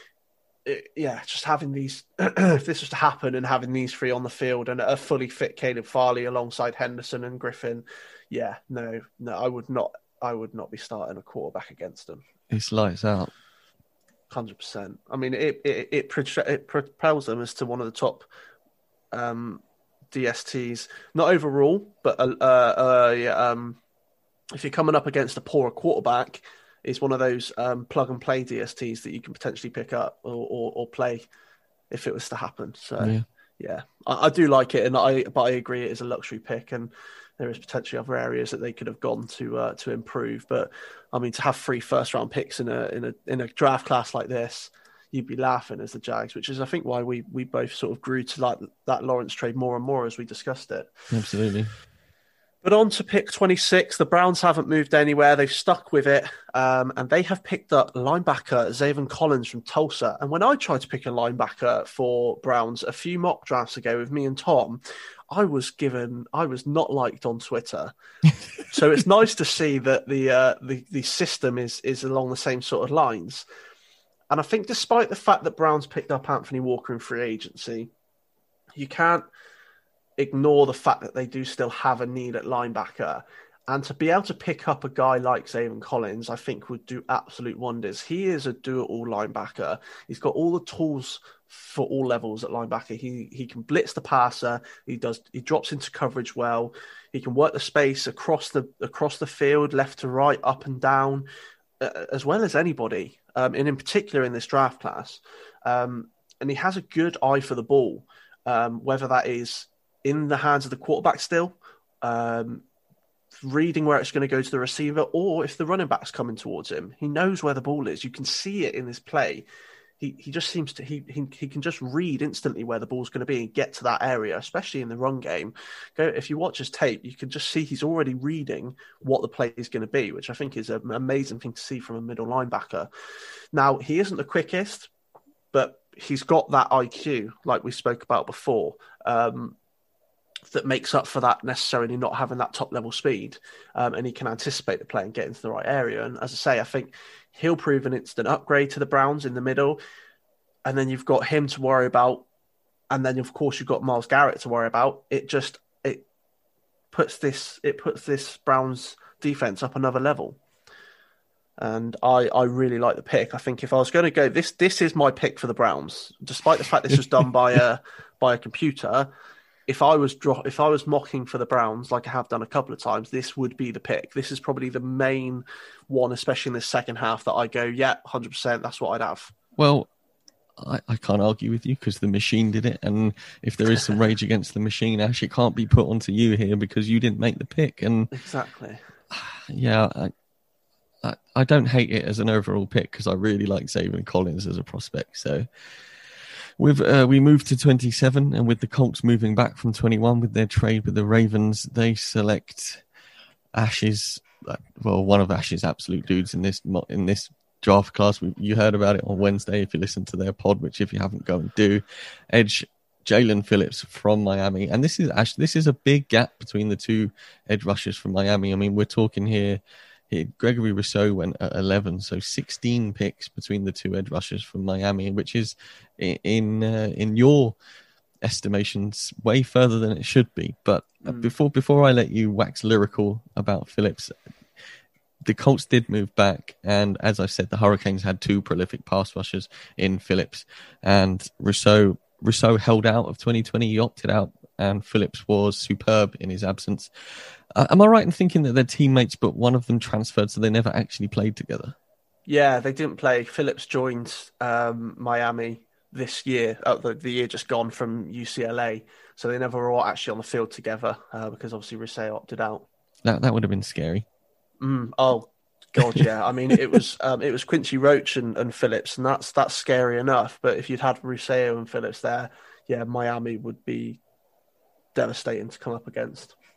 It, yeah, just having these, if this was to happen and having these three on the field and a fully fit Caleb Farley alongside Henderson and Griffin, yeah, no, no, I would not, I would not be starting a quarterback against them. It's lights out. one hundred percent. I mean, it it, it, it propels them as to one of the top um, D S Ts, not overall, but uh, uh, yeah, um, if you're coming up against a poorer quarterback, is one of those um, plug and play D S Ts that you can potentially pick up or, or, or play if it was to happen. So yeah, yeah I, I do like it, and I but I agree it is a luxury pick, and there is potentially other areas that they could have gone to uh, to improve. But I mean, to have three first round picks in a in a in a draft class like this, you'd be laughing as the Jags, which is I think why we we both sort of grew to like that Lawrence trade more and more as we discussed it. Absolutely. But on to pick twenty-six, the Browns haven't moved anywhere. They've stuck with it, um, and they have picked up linebacker Zaven Collins from Tulsa. And when I tried to pick a linebacker for Browns a few mock drafts ago with me and Tom, I was given, I was not liked on Twitter. So it's nice to see that the uh, the the system is is along the same sort of lines. And I think despite the fact that Browns picked up Anthony Walker in free agency, you can't ignore the fact that they do still have a need at linebacker, and to be able to pick up a guy like Zaven Collins, I think would do absolute wonders. He is a do-it-all linebacker. He's got all the tools for all levels at linebacker. He he can blitz the passer. He does. He drops into coverage well. He can work the space across the across the field, left to right, up and down, uh, as well as anybody. Um, and in particular in this draft class, um, and he has a good eye for the ball, um, whether that is in the hands of the quarterback still, um, reading where it's going to go to the receiver, or if the running back's coming towards him. He knows where the ball is. You can see it in his play. He he just seems to, he he, he can just read instantly where the ball's going to be and get to that area, especially in the run game. Go If you watch his tape, you can just see he's already reading what the play is going to be, which I think is an amazing thing to see from a middle linebacker. Now, he isn't the quickest, but he's got that I Q, like we spoke about before, um, that makes up for that necessarily not having that top level speed, um, and he can anticipate the play and get into the right area. And as I say, I think he'll prove an instant upgrade to the Browns in the middle, and then you've got him to worry about, and then of course you've got Myles Garrett to worry about. It just it puts this it puts this Browns defense up another level, and I I really like the pick. I think if I was going to go, this this is my pick for the Browns, despite the fact this was done by a by a computer. If I was dro- if I was mocking for the Browns, like I have done a couple of times, this would be the pick. This is probably the main one, especially in the second half, that I go, yeah, one hundred percent, that's what I'd have. Well, I, I can't argue with you because the machine did it. And if there is some rage against the machine, Ash, it can't be put onto you here because you didn't make the pick. And exactly. Yeah, I, I, I don't hate it as an overall pick because I really like Zaven Collins as a prospect. So With uh, we moved to twenty-seven, and with the Colts moving back from twenty-one with their trade with the Ravens, they select Ash's, well, one of Ash's absolute dudes in this in this draft class. We, you heard about it on Wednesday if you listened to their pod, which if you haven't, go and do. Edge Jalen Phillips from Miami, and this is Ash. This is a big gap between the two edge rushers from Miami. I mean, we're talking here. Here, Gregory Rousseau went at eleven, so sixteen picks between the two edge rushers from Miami, which is in uh, in your estimations way further than it should be. But mm. before before I let you wax lyrical about Phillips, the Colts did move back, and as I said, the Hurricanes had two prolific pass rushers in Phillips and Rousseau. Rousseau held out of twenty twenty, he opted out, and Phillips was superb in his absence. Uh, am I right in thinking that they're teammates, but one of them transferred, so they never actually played together? Yeah, they didn't play. Phillips joined um, Miami this year, uh, the, the year just gone from U C L A, so they never were all actually on the field together uh, because obviously Rousseau opted out. That that would have been scary. Mm, oh God, yeah. I mean, it was um, it was Quincy Roach and, and Phillips, and that's that's scary enough. But if you'd had Rousseau and Phillips there, yeah, Miami would be devastating to come up against.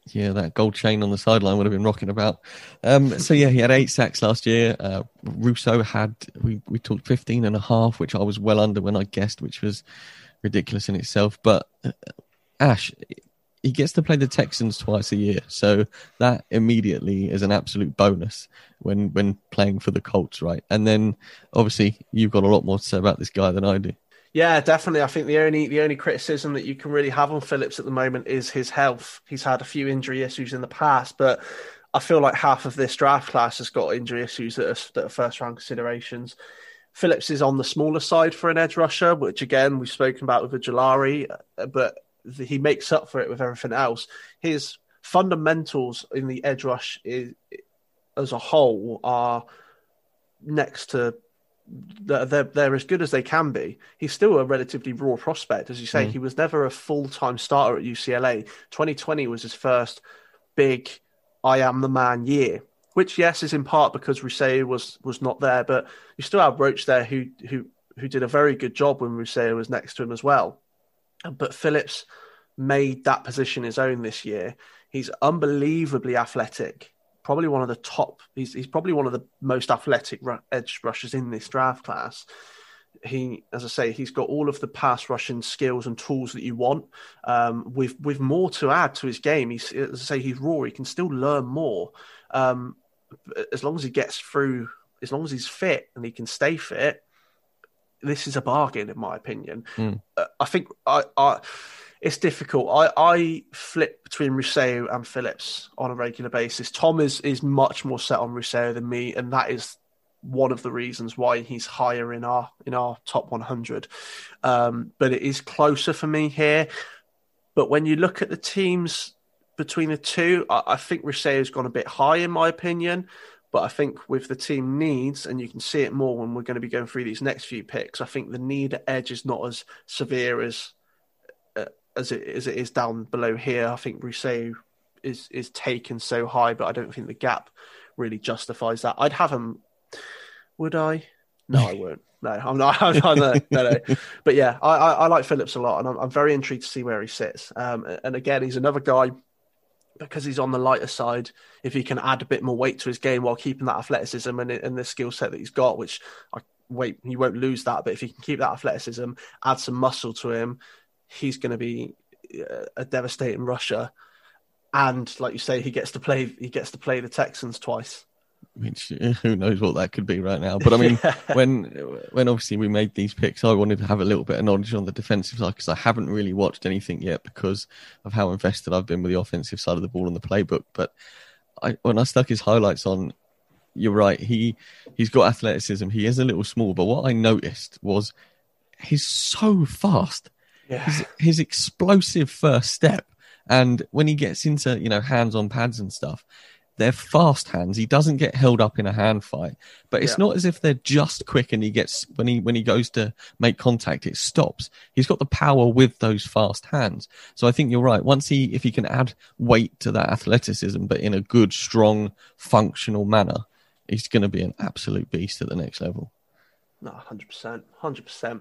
Yeah, that gold chain on the sideline would have been rocking about. Um, so, yeah, he had eight sacks last year. Uh, Rousseau had, we, we talked fifteen and a half, which I was well under when I guessed, which was ridiculous in itself. But uh, Ash, he gets to play the Texans twice a year. So that immediately is an absolute bonus when, when playing for the Colts, right? And then, obviously, you've got a lot more to say about this guy than I do. Yeah, definitely. I think the only the only criticism that you can really have on Phillips at the moment is his health. He's had a few injury issues in the past, but I feel like half of this draft class has got injury issues that are, that are first round considerations. Phillips is on the smaller side for an edge rusher, which again we've spoken about with Ojulari, but he makes up for it with everything else. His fundamentals in the edge rush is, as a whole are next to. They're, they're as good as they can be. He's still a relatively raw prospect. As you say, mm. he was never a full-time starter at U C L A. twenty twenty was his first big I am the man year, which, yes, is in part because Rousseau was was not there, but you still have Roach there who who who did a very good job when Rousseau was next to him as well. But Phillips made that position his own this year. He's unbelievably athletic. Probably one of the top. He's he's probably one of the most athletic ru- edge rushers in this draft class. He, as I say, he's got all of the pass rushing skills and tools that you want. Um, with with more to add to his game. He's, as I say, he's raw. He can still learn more. Um, as long as he gets through, as long as he's fit and he can stay fit, this is a bargain, in my opinion. Mm. Uh, I think I. I It's difficult. I, I flip between Rousseau and Phillips on a regular basis. Tom is is much more set on Rousseau than me, and that is one of the reasons why he's higher in our in our top one hundred. Um, but it is closer for me here. But when you look at the teams between the two, I, I think Rousseau has gone a bit high in my opinion. But I think with the team needs, and you can see it more when we're going to be going through these next few picks, I think the need at edge is not as severe as As it, as it is down below here. I think Rousseau is is taken so high, but I don't think the gap really justifies that. I'd have him. Would I? No, I won't. No, I'm not. I'm not no, no, no. But yeah, I, I, I like Phillips a lot, and I'm, I'm very intrigued to see where he sits. Um, and again, he's another guy because he's on the lighter side. If he can add a bit more weight to his game while keeping that athleticism and, and the skill set that he's got, which I wait, he won't lose that. But if he can keep that athleticism, add some muscle to him, he's going to be a devastating rusher, and like you say, he gets to play. He gets to play the Texans twice. Which who knows what that could be right now? But I mean, yeah. when when obviously we made these picks, I wanted to have a little bit of knowledge on the defensive side because I haven't really watched anything yet because of how invested I've been with the offensive side of the ball and the playbook. But I, when I stuck his highlights on, you're right. He he's got athleticism. He is a little small, but what I noticed was he's so fast. Yeah. His, his explosive first step, and when he gets into, you know, hands on pads and stuff, they're fast hands. He doesn't get held up in a hand fight, but it's yeah. not as if they're just quick and he gets when he when he goes to make contact, it stops. He's got the power with those fast hands. So I think you're right. Once he if he can add weight to that athleticism, but in a good, strong, functional manner, he's going to be an absolute beast at the next level. No, one hundred percent, one hundred percent.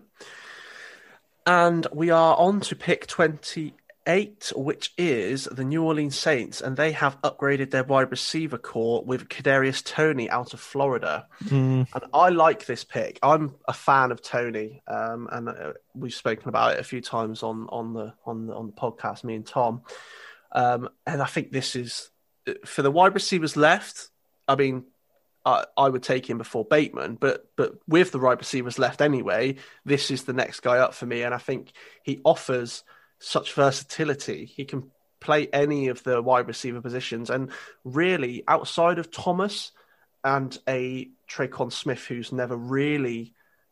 And we are on to pick twenty-eight, which is the New Orleans Saints, and they have upgraded their wide receiver core with Kadarius Toney out of Florida. Mm. And I like this pick. I'm a fan of Toney, um, and uh, we've spoken about it a few times on on the on the, on the podcast, me and Tom. Um, and I think this is for the wide receivers left. I mean, I, I would take him before Bateman, but but with the wide receivers left anyway, this is the next guy up for me. And I think he offers such versatility. He can play any of the wide receiver positions. And really, outside of Thomas and a Tre'Quan Smith, who's never really,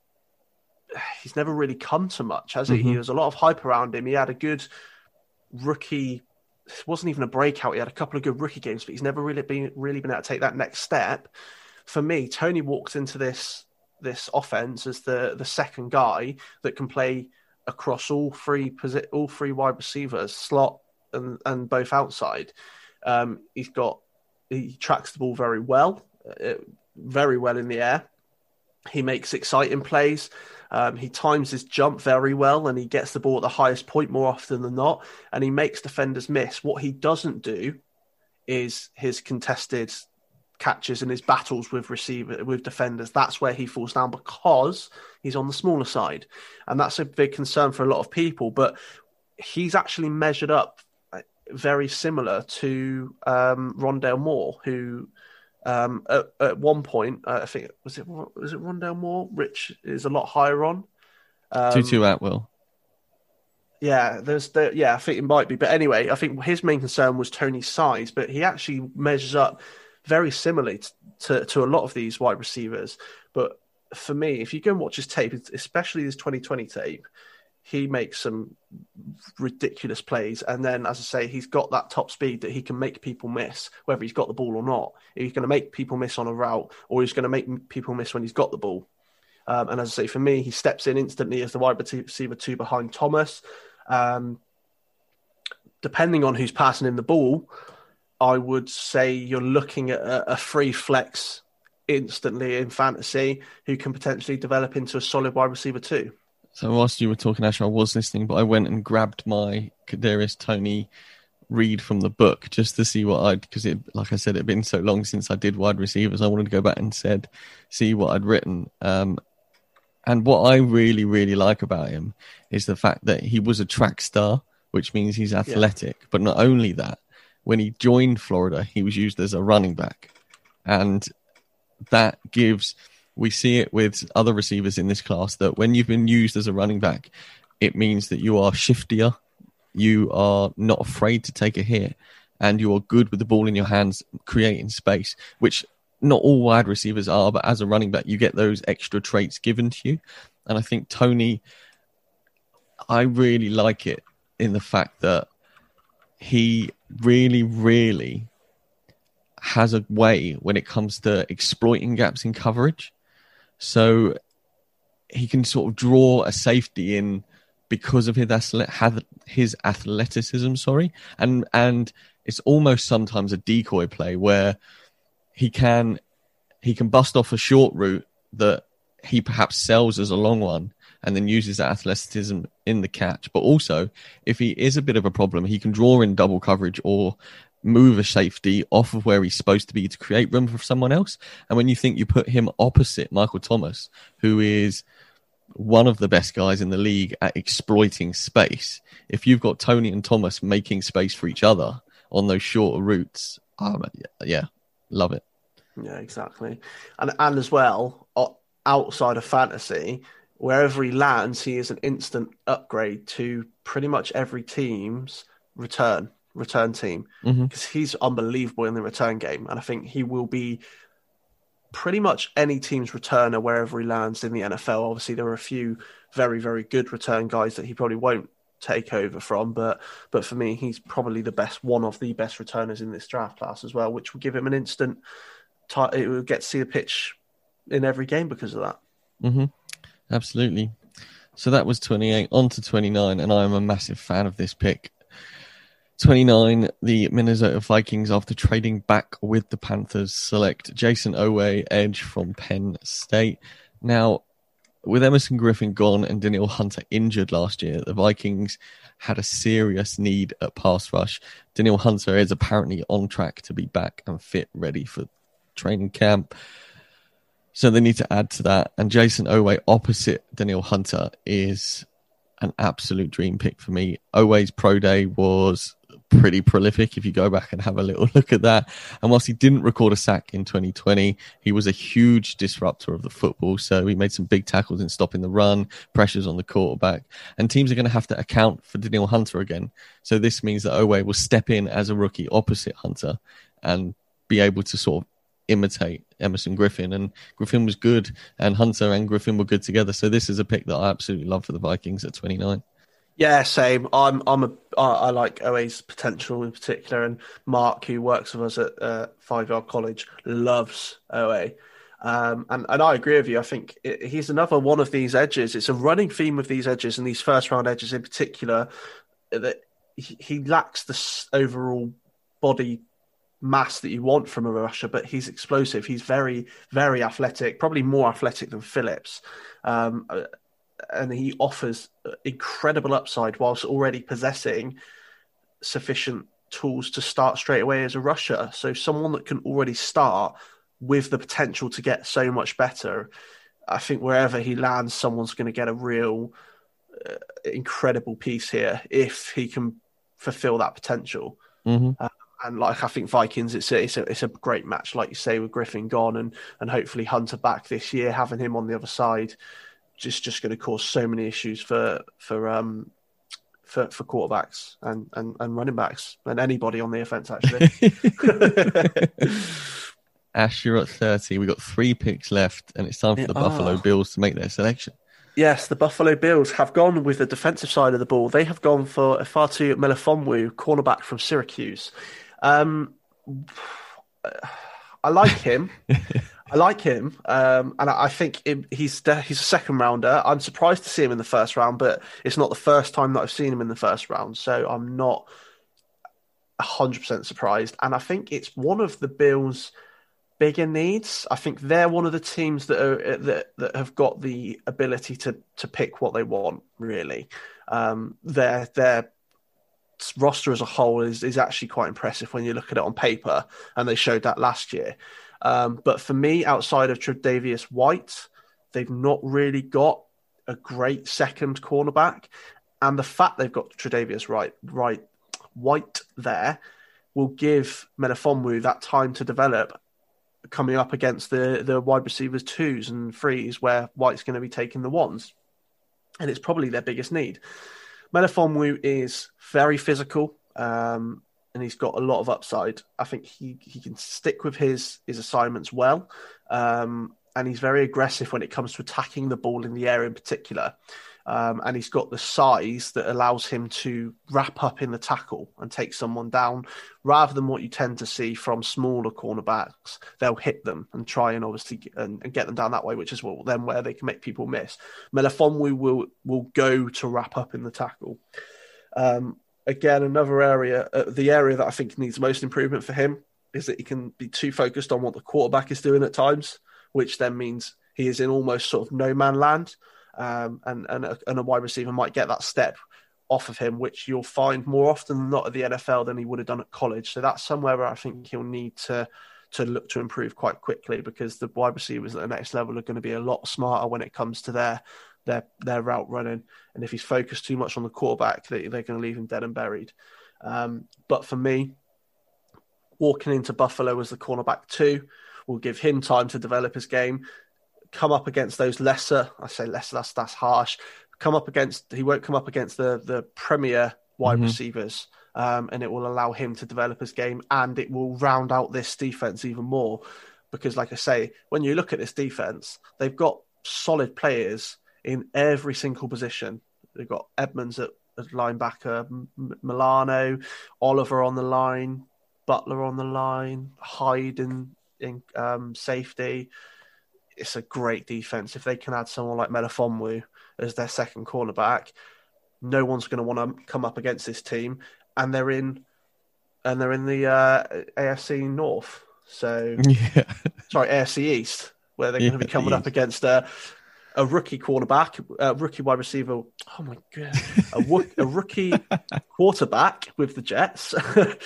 he's never really come to much, has he? Mm-hmm. There's a lot of hype around him. He had a good rookie. It wasn't even a breakout. He had a couple of good rookie games, but he's never really been really been able to take that next step. For me, Toney walks into this this offense as the the second guy that can play across all three posi- all three wide receivers, slot and, and both outside. Um, he's got he tracks the ball very well, uh, very well in the air. He makes exciting plays. Um, he times his jump very well, and he gets the ball at the highest point more often than not, and he makes defenders miss. What he doesn't do is his contested catches and his battles with receiver with defenders. That's where he falls down because he's on the smaller side, and that's a big concern for a lot of people. But he's actually measured up very similar to um, Rondale Moore, who um, at, at one point, uh, I think was it was it Rondale Moore? Rich is a lot higher on. Um, Tutu Atwell. Yeah, there's the yeah, I think it might be. But anyway, I think his main concern was Tony's size, but he actually measures up very similarly to, to, to a lot of these wide receivers. But for me, if you go and watch his tape, especially his twenty twenty tape, he makes some ridiculous plays. And then, as I say, he's got that top speed that he can make people miss, whether he's got the ball or not. He's going to make people miss on a route, or he's going to make people miss when he's got the ball. Um, and as I say, for me, he steps in instantly as the wide receiver two behind Thomas. Um, depending on who's passing him the ball, I would say you're looking at a, a free flex instantly in fantasy who can potentially develop into a solid wide receiver too. So whilst you were talking, Ash, I was listening, but I went and grabbed my Kadarius Toney read from the book just to see what I'd, because it, like I said, it had been so long since I did wide receivers. I wanted to go back and said, see what I'd written. Um, and what I really, really like about him is the fact that he was a track star, which means he's athletic. Yeah. But not only that, when he joined Florida, he was used as a running back. And that gives... We see it with other receivers in this class that when you've been used as a running back, it means that you are shiftier, you are not afraid to take a hit, and you are good with the ball in your hands, creating space, which not all wide receivers are, but as a running back, you get those extra traits given to you. And I think Toney, I really like it in the fact that he really, really has a way when it comes to exploiting gaps in coverage. So he can sort of draw a safety in because of his his athleticism, sorry, and and it's almost sometimes a decoy play where he can he can bust off a short route that he perhaps sells as a long one and then uses that athleticism in the catch. But also, if he is a bit of a problem, he can draw in double coverage or move a safety off of where he's supposed to be to create room for someone else. And when you think you put him opposite Michael Thomas, who is one of the best guys in the league at exploiting space, if you've got Toney and Thomas making space for each other on those shorter routes, um, yeah, love it. Yeah, exactly. And and as well, outside of fantasy, wherever he lands, he is an instant upgrade to pretty much every team's return. return team because mm-hmm. he's unbelievable in the return game, and I think he will be pretty much any team's returner wherever he lands in the N F L. Obviously there are a few very very good return guys that he probably won't take over from, but but for me he's probably the best one of the best returners in this draft class as well, which will give him an instant t- it will get to see the pitch in every game because of that. Mm-hmm. Absolutely. So that was twenty-eight. On to twenty-nine, and I'm a massive fan of this pick. twenty-nine, the Minnesota Vikings, after trading back with the Panthers, select Jason Oweh, edge from Penn State. Now, with Emerson Griffin gone and Danielle Hunter injured last year, the Vikings had a serious need at pass rush. Danielle Hunter is apparently on track to be back and fit, ready for training camp. So they need to add to that. And Jason Oweh opposite Danielle Hunter is an absolute dream pick for me. Oweh's pro day was pretty prolific if you go back and have a little look at that. And whilst he didn't record a sack in twenty twenty, he was a huge disruptor of the football. So he made some big tackles in stopping the run, pressures on the quarterback. And teams are going to have to account for Danielle Hunter again. So this means that Oweh will step in as a rookie opposite Hunter and be able to sort of imitate Emerson Griffin. And Griffin was good, and Hunter and Griffin were good together. So this is a pick that I absolutely love for the Vikings at twenty-nine. Yeah, same. I'm, I'm a, I, I like Oweh's potential in particular, and Mark, who works with us at uh, Five Yard College, loves Oweh. Um, and, and I agree with you. I think it, he's another one of these edges. It's a running theme with these edges, and these first round edges in particular, that he, he lacks the overall body mass that you want from a rusher, but he's explosive. He's very, very athletic, probably more athletic than Phillips. Um, and he offers incredible upside whilst already possessing sufficient tools to start straight away as a rusher. So someone that can already start with the potential to get so much better. I think wherever he lands, someone's going to get a real uh, incredible piece here if he can fulfill that potential. Mm-hmm. Uh, and like I think Vikings, it's a, it's a it's a great match, like you say, with Griffin gone and and hopefully Hunter back this year. Having him on the other side just just going to cause so many issues for for um for, for quarterbacks and, and and running backs and anybody on the offense actually. Ash, you're at thirty. We've got three picks left, and it's time for the oh. Buffalo Bills to make their selection. Yes, the Buffalo Bills have gone with the defensive side of the ball. They have gone for Ifeatu Melifonwu, cornerback from Syracuse. Um, I like him. I like him, um, and I think it, he's he's a second rounder. I'm surprised to see him in the first round, but it's not the first time that I've seen him in the first round, so I'm not one hundred percent surprised. And I think it's one of the Bills' bigger needs. I think they're one of the teams that are that, that have got the ability to to pick what they want. Really, um, their their roster as a whole is is actually quite impressive when you look at it on paper, and they showed that last year. Um, but for me, outside of Tre'Davious White, they've not really got a great second cornerback, and the fact they've got Tre'Davious right right White there will give Melifonwu that time to develop, coming up against the, the wide receivers twos and threes where White's going to be taking the ones. And it's probably their biggest need. Melifonwu is very physical, um, and he's got a lot of upside. I think he, he can stick with his, his assignments well, um, and he's very aggressive when it comes to attacking the ball in the air in particular. Um, and he's got the size that allows him to wrap up in the tackle and take someone down, rather than what you tend to see from smaller cornerbacks. They'll hit them and try and obviously get, and, and get them down that way, which is well, then where they can make people miss. Melifonwu will will go to wrap up in the tackle. Um, again, another area, uh, the area that I think needs most improvement for him is that he can be too focused on what the quarterback is doing at times, which then means he is in almost sort of no man land. Um, and, and, a, and a wide receiver might get that step off of him, which you'll find more often than not at the N F L than he would have done at college. So that's somewhere where I think he'll need to to look to improve quite quickly, because the wide receivers at the next level are going to be a lot smarter when it comes to their their their route running. And if he's focused too much on the quarterback, they, they're going to leave him dead and buried. Um, but for me, walking into Buffalo as the cornerback two will give him time to develop his game, come up against those lesser, I say lesser, that's, that's harsh, come up against, he won't come up against the, the premier wide mm-hmm. receivers, um, and it will allow him to develop his game, and it will round out this defense even more, because like I say, when you look at this defense, they've got solid players in every single position. They've got Edmonds at, at linebacker, M- Milano, Oliver on the line, Butler on the line, Hyde in, in um, safety. It's a great defense. If they can add someone like Melifonwu as their second cornerback, no one's going to want to come up against this team. And they're in, and they're in the uh, A F C North. So, yeah. sorry, A F C East, where they're yeah, going to be coming up against a, a rookie cornerback, a rookie wide receiver. Oh my god, a, a rookie quarterback with the Jets.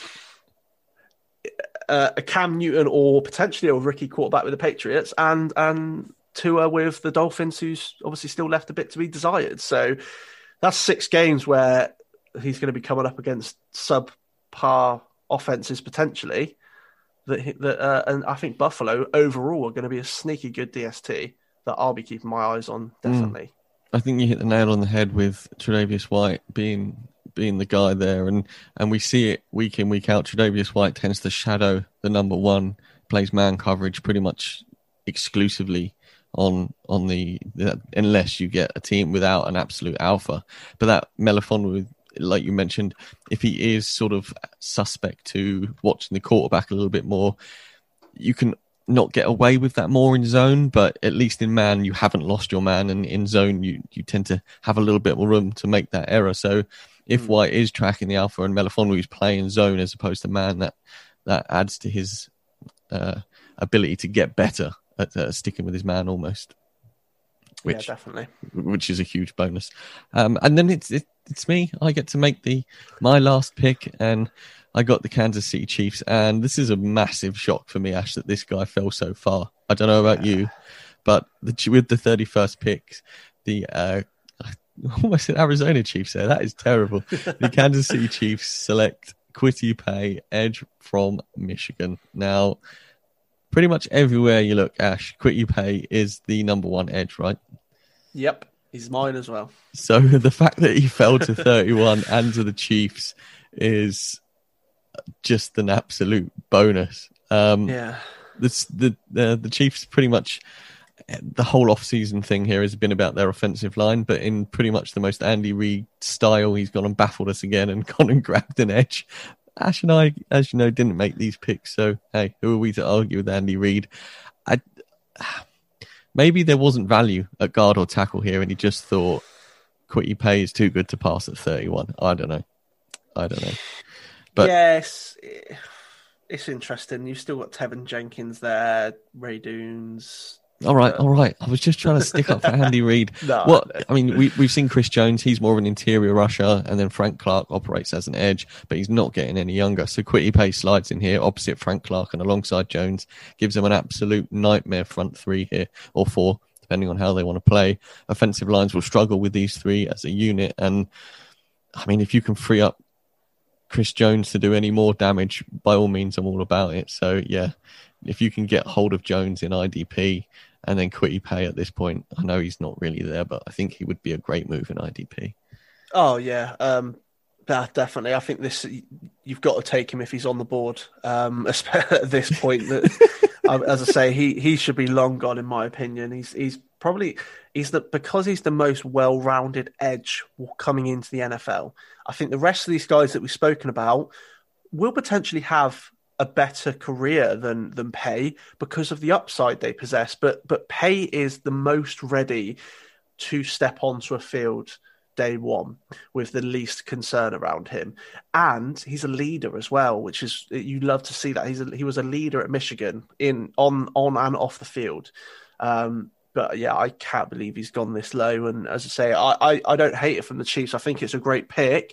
Uh, a Cam Newton or potentially a rookie quarterback with the Patriots, and and Tua with the Dolphins, who's obviously still left a bit to be desired. So that's six games where he's going to be coming up against subpar offenses potentially. That that uh, and I think Buffalo overall are going to be a sneaky good D S T that I'll be keeping my eyes on definitely. Mm. I think you hit the nail on the head with Tre'Davious White being. being the guy there, and and we see it week in, week out. Tre'Davious White tends to shadow the number one, plays man coverage pretty much exclusively on on the, the unless you get a team without an absolute alpha. But that Melifonwu, like you mentioned, if he is sort of suspect to watching the quarterback a little bit more, you can not get away with that more in zone, but at least in man you haven't lost your man, and in zone you you tend to have a little bit more room to make that error. So if White is tracking the alpha and Melifonwu is playing zone as opposed to man, that that adds to his uh, ability to get better at uh, sticking with his man almost. which yeah, definitely, which is a huge bonus. Um, and then it's it, it's me. I get to make the my last pick, and I got the Kansas City Chiefs. And this is a massive shock for me, Ash, that this guy fell so far. I don't know about yeah. you, but the, with the thirty-first pick, the uh, I almost said Arizona Chiefs there. That is terrible. The Kansas City Chiefs select Kwity Paye, edge from Michigan. Now, pretty much everywhere you look, Ash, Kwity Paye is the number one edge, right? Yep, he's mine as well. So the fact that he fell to thirty-one and to the Chiefs is just an absolute bonus. Um, yeah. This, the, the the Chiefs pretty much, the whole off-season thing here has been about their offensive line, but in pretty much the most Andy Reid style, he's gone and baffled us again and gone and grabbed an edge. Ash and I, as you know, didn't make these picks, so hey, who are we to argue with Andy Reid? I, maybe there wasn't value at guard or tackle here, and he just thought Kwity Paye is too good to pass at thirty-one. I don't know. I don't know. But yes, it's interesting. You've still got Tevin Jenkins there, Ray Doones. All right, all right. I was just trying to stick up for Andy Reid. no, what I mean, we, we've seen Chris Jones. He's more of an interior rusher, and then Frank Clark operates as an edge, but he's not getting any younger. So Kwity Paye slides in here opposite Frank Clark and alongside Jones, gives them an absolute nightmare front three here, or four, depending on how they want to play. Offensive lines will struggle with these three as a unit, and I mean, if you can free up Chris Jones to do any more damage, by all means, I'm all about it. So yeah, if you can get hold of Jones in I D P, and then Kwity Paye at this point, I know he's not really there, but I think he would be a great move in I D P. Oh, yeah. Um, definitely. I think this you've got to take him if he's on the board um, at this point. As I say, he, he should be long gone, in my opinion. He's he's probably he's the because he's the most well-rounded edge coming into the N F L. I think the rest of these guys that we've spoken about will potentially have a better career than than Paye because of the upside they possess. But but Paye is the most ready to step onto a field day one with the least concern around him, and he's a leader as well, which is you love to see that. He's a, he was a leader at Michigan in on on and off the field. Um, but yeah, I can't believe he's gone this low. And as I say, I, I I don't hate it from the Chiefs. I think it's a great pick,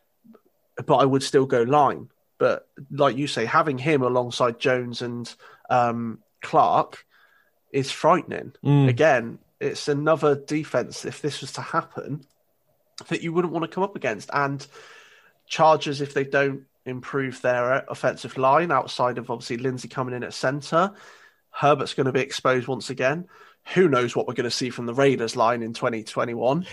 but I would still go line. But like you say, having him alongside Jones and um, Clark is frightening. Mm. Again, it's another defense, if this was to happen, that you wouldn't want to come up against. And Chargers, if they don't improve their offensive line, outside of obviously Lindsey coming in at centre, Herbert's going to be exposed once again. Who knows what we're going to see from the Raiders line in twenty twenty-one.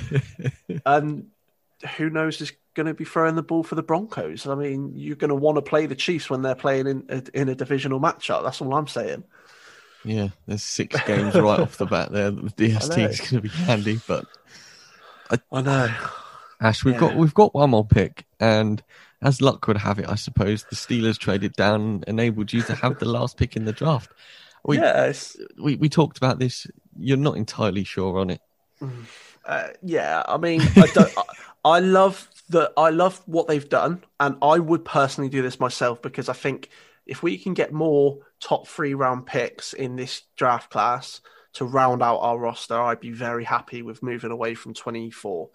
And who knows is going to be throwing the ball for the Broncos. I mean, you're going to want to play the Chiefs when they're playing in a, in a divisional matchup. That's all I'm saying. Yeah, there's six games right off the bat there. The D S T is going to be handy, but I, I know. Ash, we've yeah. got we've got one more pick, and as luck would have it, I suppose the Steelers traded down and enabled you to have the last pick in the draft. We, yes, we we talked about this. You're not entirely sure on it. Uh, yeah, I mean, I don't. I, I love that. I love what they've done, and I would personally do this myself because I think if we can get more top three round picks in this draft class to round out our roster, I'd be very happy with moving away from twenty-four.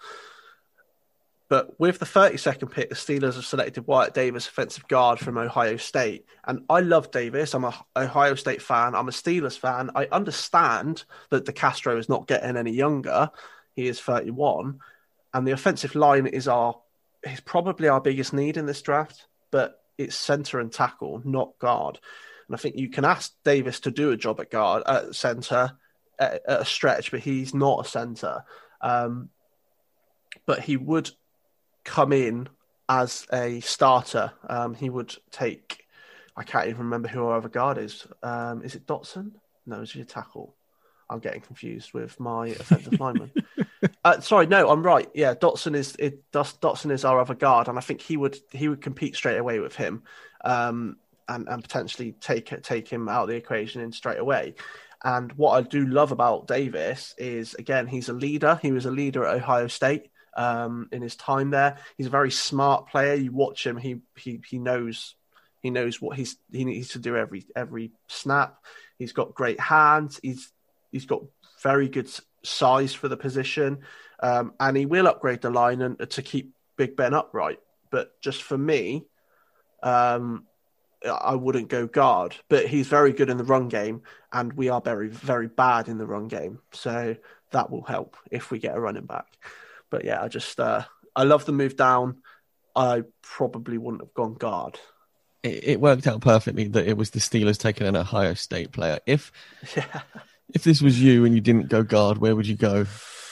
But with the thirty-second pick, the Steelers have selected Wyatt Davis, offensive guard from Ohio State. And I love Davis. I'm an Ohio State fan. I'm a Steelers fan. I understand that DeCastro is not getting any younger. He is thirty-one. And the offensive line is our is probably our biggest need in this draft. But it's center and tackle, not guard. And I think you can ask Davis to do a job at guard, at center, at, at a stretch, but he's not a center. Um, but he would come in as a starter. Um, he would take, I can't even remember who our other guard is. Um, is it Dotson? No, is he a tackle? I'm getting confused with my offensive lineman. Uh, sorry, no, I'm right. Yeah, Dotson is it. Dotson is our other guard, and I think he would he would compete straight away with him, um, and and potentially take take him out of the equation in straight away. And what I do love about Davis is, again, he's a leader. He was a leader at Ohio State um, in his time there. He's a very smart player. You watch him; he he he knows he knows what he's he needs to do every every snap. He's got great hands. He's he's got very good size for the position, um, and he will upgrade the line and, to keep Big Ben upright. But just for me, um, I wouldn't go guard. But he's very good in the run game, and we are very, very bad in the run game. So that will help if we get a running back. But yeah, I just uh, I love the move down. I probably wouldn't have gone guard. It, it worked out perfectly that it was the Steelers taking an Ohio State player. If yeah. if this was you and you didn't go guard, where would you go?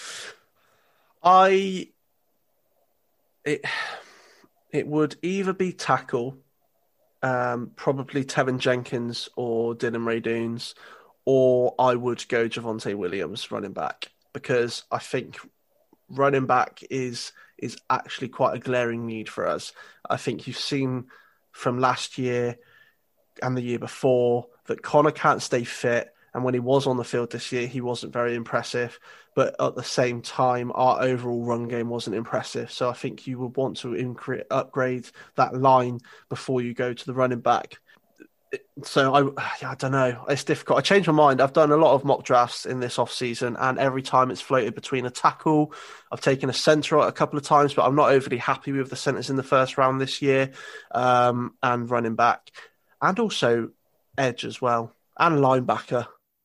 I it it would either be tackle, um, probably Tevin Jenkins or Dylan Ray-Dunes, or I would go Javonte Williams running back, because I think running back is is actually quite a glaring need for us. I think you've seen from last year and the year before that Connor can't stay fit, and when he was on the field this year, he wasn't very impressive. But at the same time, our overall run game wasn't impressive. So I think you would want to incre- upgrade that line before you go to the running back. So I, I don't know. It's difficult. I changed my mind. I've done a lot of mock drafts in this off season, and every time it's floated between a tackle. I've taken a centre a couple of times, but I'm not overly happy with the centres in the first round this year, um, and running back, and also edge as well, and linebacker.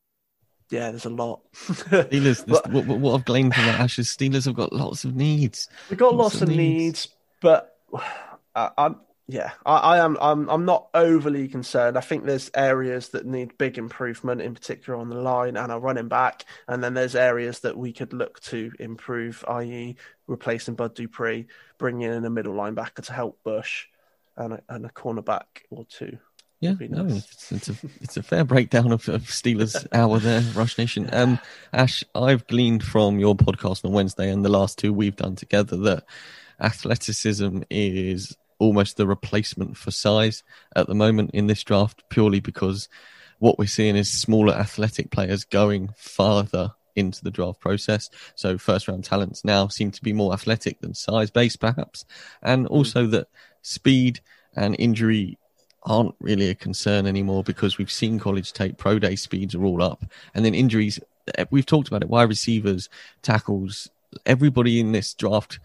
Yeah, there's a lot. Steelers. but, what, what I've gleaned from that, Ash, is Steelers have got lots of needs. We've got lots, lots of needs, needs but I, I'm. Yeah, I, I am. I'm. I'm not overly concerned. I think there's areas that need big improvement, in particular on the line and our running back, and then there's areas that we could look to improve, that is, replacing Bud Dupree, bringing in a middle linebacker to help Bush, and a, and a cornerback or two. Yeah, no, it's, it's a it's a fair breakdown of, of Steelers hour there, Rush Nation. Um, Ash, I've gleaned from your podcast on Wednesday and the last two we've done together that athleticism is almost the replacement for size at the moment in this draft, purely because what we're seeing is smaller athletic players going farther into the draft process. So first round talents now seem to be more athletic than size based perhaps. And also mm. that speed and injury aren't really a concern anymore, because we've seen college tape, pro day speeds are all up. And then injuries, we've talked about it, wide receivers, tackles, everybody in this draft,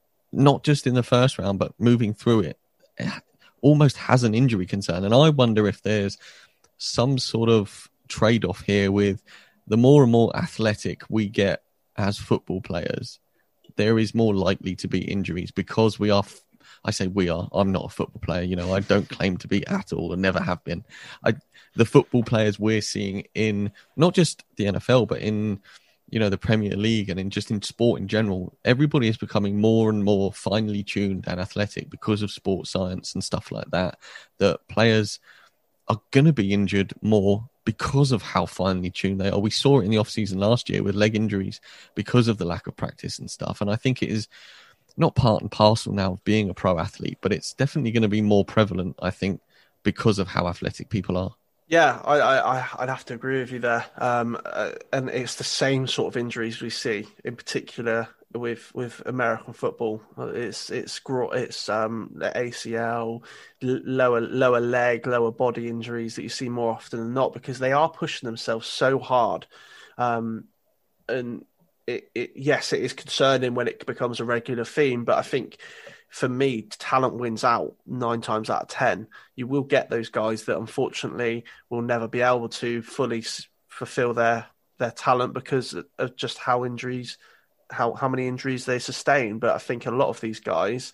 not just in the first round, but moving through it, almost has an injury concern. And I wonder if there's some sort of trade-off here with the more and more athletic we get as football players, there is more likely to be injuries, because we are, I say we are, I'm not a football player, you know, I don't claim to be at all and never have been. I, the football players we're seeing in not just the N F L, but in, you know, the Premier League and in just in sport in general, everybody is becoming more and more finely tuned and athletic because of sports science and stuff like that, that players are going to be injured more because of how finely tuned they are. We saw it in the offseason last year with leg injuries because of the lack of practice and stuff. And I think it is not part and parcel now of being a pro athlete, but it's definitely going to be more prevalent, I think, because of how athletic people are. Yeah, I, I, I'd have to agree with you there. Um, uh, and it's the same sort of injuries we see, in particular with with American football. It's it's it's um A C L, lower lower leg, lower body injuries that you see more often than not, because they are pushing themselves so hard. Um, and it, it yes, it is concerning when it becomes a regular theme, but I think, for me, talent wins out nine times out of ten. You will get those guys that unfortunately will never be able to fully s- fulfill their their talent because of just how injuries, how how many injuries they sustain. But I think a lot of these guys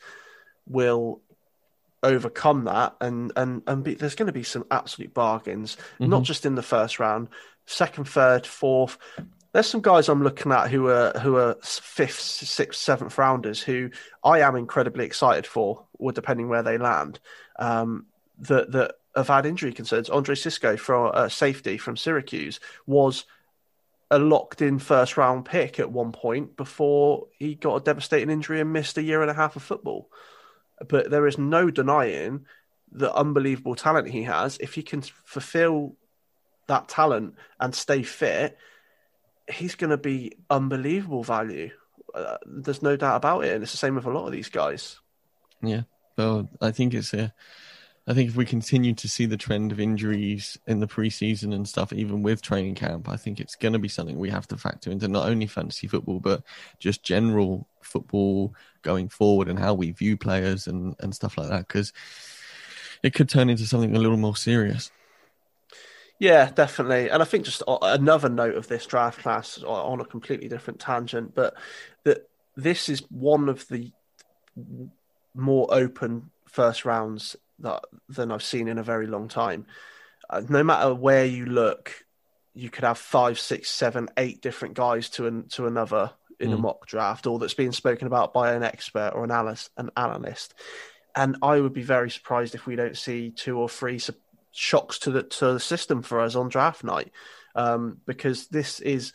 will overcome that, and and and be, there's going to be some absolute bargains, mm-hmm. not just in the first round, second, third, fourth. There's some guys I'm looking at who are who are fifth, sixth, seventh rounders who I am incredibly excited for, or depending where they land, um, that that have had injury concerns. Andre Cisco, from uh, safety from Syracuse, was a locked-in first-round pick at one point before he got a devastating injury and missed a year and a half of football. But there is no denying the unbelievable talent he has. If he can fulfill that talent and stay fit, he's going to be unbelievable value. Uh, there's no doubt about it. And it's the same with a lot of these guys. Yeah. Well, I think it's a, I think if we continue to see the trend of injuries in the preseason and stuff, even with training camp, I think it's going to be something we have to factor into not only fantasy football, but just general football going forward and how we view players and, and stuff like that, because it could turn into something a little more serious. Yeah, definitely. And I think just another note of this draft class on a completely different tangent, but that this is one of the more open first rounds that than I've seen in a very long time. Uh, no matter where you look, you could have five, six, seven, eight different guys to an, to another in mm. a mock draft, or that's being spoken about by an expert or an analyst. An analyst. And I would be very surprised if we don't see two or three su- shocks to the to the system for us on draft night, um, because this is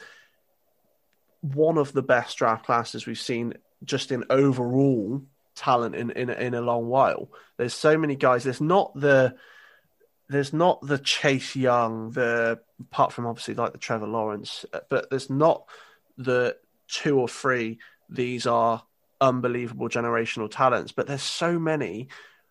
one of the best draft classes we've seen just in overall talent in, in in a long while. There's so many guys. There's not the there's not the Chase Young, the apart from obviously like the Trevor Lawrence, but there's not the two or three. These are unbelievable generational talents, but there's so many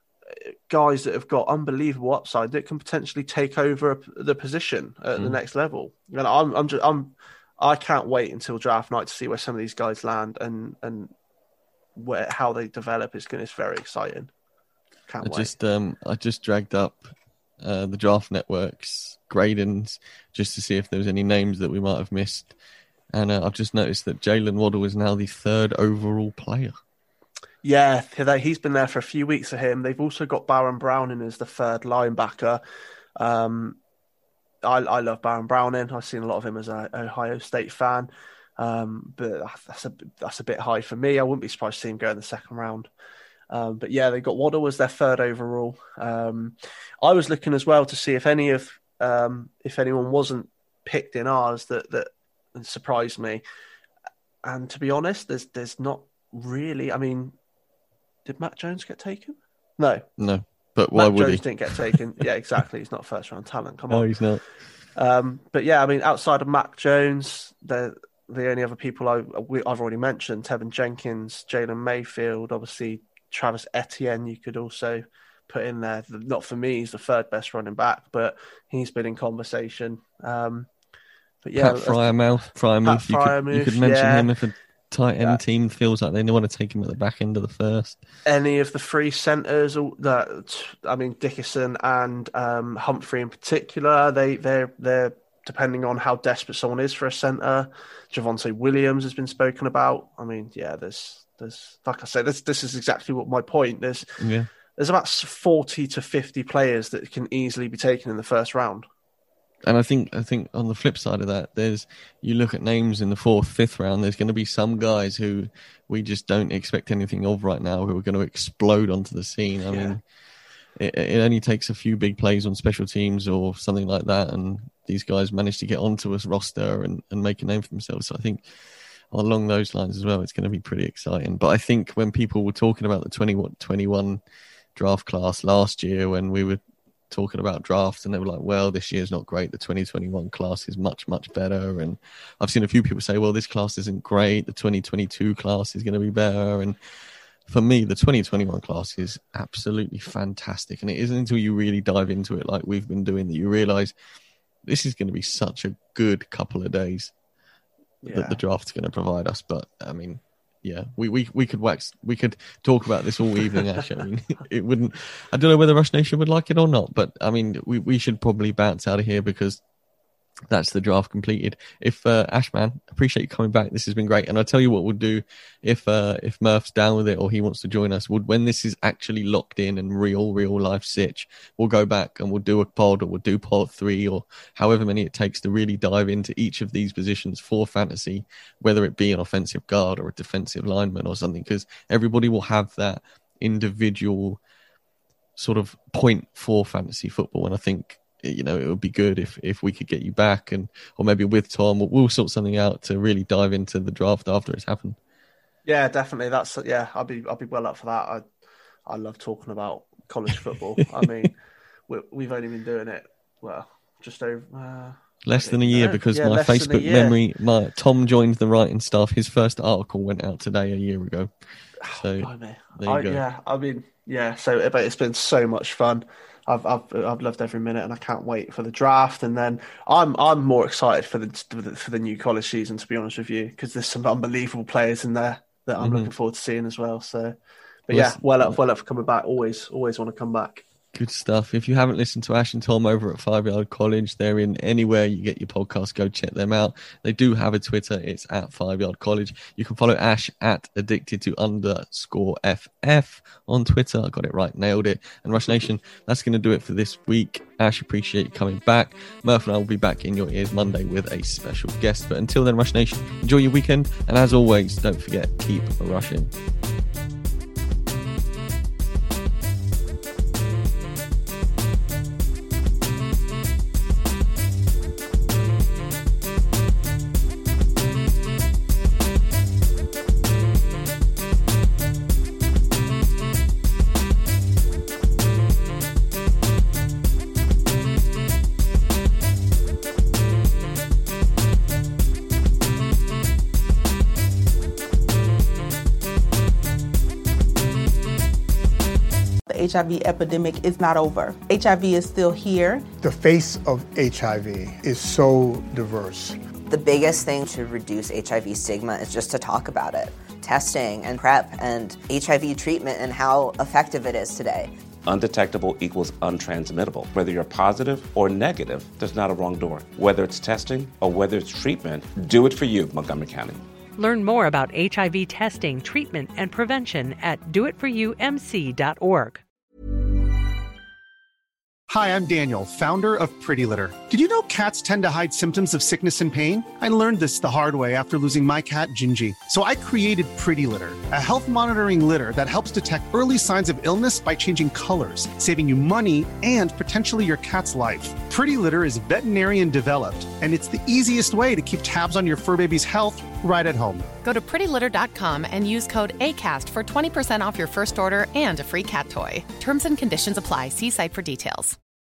guys that have got unbelievable upside that can potentially take over the position at mm. the next level. And I'm I'm just I'm I can't wait until draft night to see where some of these guys land and and where how they develop. Is going it's very exciting. Can't I wait. Just um, I just dragged up uh, the Draft Network's gradings just to see if there was any names that we might have missed, and uh, I've just noticed that Jalen Waddle is now the third overall player. Yeah, he's been there for a few weeks for him. They've also got Baron Browning as the third linebacker. Um, I, I love Baron Browning. I've seen a lot of him as an Ohio State fan. Um, but that's a that's a bit high for me. I wouldn't be surprised to see him go in the second round. Um, but yeah, they got Waddle as their third overall. Um, I was looking as well to see if any of um, if anyone wasn't picked in ours that that surprised me. And to be honest, there's there's not really. I mean, did Matt Jones get taken? No, no. But why Matt would Jones he? didn't get taken. Yeah, exactly. He's not first round talent. Come no, on. he's not. Um, but yeah, I mean, outside of Mac Jones, the the only other people I, we, I've already mentioned, Tevin Jenkins, Jalen Mayfield, obviously Travis Etienne, you could also put in there. Not for me, he's the third best running back, but he's been in conversation. Um, but yeah, Pat Freiermuth, Freiermuth, you, could, you could mention yeah. him if a tight end yeah. team feels like they want to take him at the back end of the first. Any of the three centres, that I mean, Dickerson and um, Humphrey in particular, they they're they're depending on how desperate someone is for a centre. Javonte Williams has been spoken about. I mean, yeah, there's there's like I said, this this is exactly what my point. There's yeah. there's about forty to fifty players that can easily be taken in the first round. And I think I think on the flip side of that, there's you look at names in the fourth, fifth round. There's going to be some guys who we just don't expect anything of right now, who are going to explode onto the scene. I yeah. mean, it, it only takes a few big plays on special teams or something like that, and these guys manage to get onto a roster and, and make a name for themselves. So I think along those lines as well, it's going to be pretty exciting. But I think when people were talking about the twenty twenty-one draft class last year, when we were talking about drafts and they were like, well, this year's not great, the twenty twenty-one class is much much better, and I've seen a few people say, well, this class isn't great, the twenty twenty-two class is going to be better. And for me, the twenty twenty-one class is absolutely fantastic, and it isn't until you really dive into it like we've been doing that you realize this is going to be such a good couple of days yeah. that the draft's going to provide us. But I mean, yeah, we, we, we could wax, we could talk about this all evening, Ash. I mean, it wouldn't, I don't know whether Rush Nation would like it or not, but I mean, we, we should probably bounce out of here because that's the draft completed. If, uh, Ashman, appreciate you coming back. This has been great. And I'll tell you what we'll do if, uh, if Murph's down with it or he wants to join us, we'll, when this is actually locked in and real, real life sitch, we'll go back and we'll do a pod or we'll do pod three or however many it takes to really dive into each of these positions for fantasy, whether it be an offensive guard or a defensive lineman or something, because everybody will have that individual sort of point for fantasy football. And I think, you know, it would be good if, if we could get you back and, or maybe with Tom, we'll, we'll sort something out to really dive into the draft after it's happened. Yeah, definitely. That's, yeah, I'll be, I'll be well up for that. I, I love talking about college football. I mean, we, we've only been doing it, well, just over, uh, Less than a year know. because Yeah, my less than a Facebook year. memory, my Tom joined the writing staff. His first article went out today a year ago. So Oh, there you I, go. yeah, I mean, yeah. So, but it's been so much fun. I've I've I've loved every minute, and I can't wait for the draft. And then I'm I'm more excited for the for the new college season, to be honest with you, because there's some unbelievable players in there that I'm Mhm. looking forward to seeing as well. So, but Well, yeah, it's- well up, well up for coming back. Always always want to come back. Good stuff. If you haven't listened to Ash and Tom over at Five Yard College, they're in anywhere you get your podcast. Go check them out. They do have a Twitter. It's at Five Yard College. You can follow Ash at addicted to underscore F F on Twitter. I got it right. Nailed it. And Rush Nation, that's going to do it for this week. Ash, appreciate you coming back. Murph and I will be back in your ears Monday with a special guest. But until then, Rush Nation, enjoy your weekend. And as always, don't forget, keep rushing. The H I V epidemic is not over. H I V is still here. The face of H I V is so diverse. The biggest thing to reduce H I V stigma is just to talk about it. Testing and PrEP and H I V treatment and how effective it is today. Undetectable equals untransmittable. Whether you're positive or negative, there's not a wrong door. Whether it's testing or whether it's treatment, do it for you, Montgomery County. Learn more about H I V testing, treatment, and prevention at do it for you M C dot org. Hi, I'm Daniel, founder of Pretty Litter. Did you know cats tend to hide symptoms of sickness and pain? I learned this the hard way after losing my cat, Gingy. So I created Pretty Litter, a health monitoring litter that helps detect early signs of illness by changing colors, saving you money and potentially your cat's life. Pretty Litter is veterinarian developed, and it's the easiest way to keep tabs on your fur baby's health right at home. Go to pretty litter dot com and use code ACAST for twenty percent off your first order and a free cat toy. Terms and conditions apply. See site for details.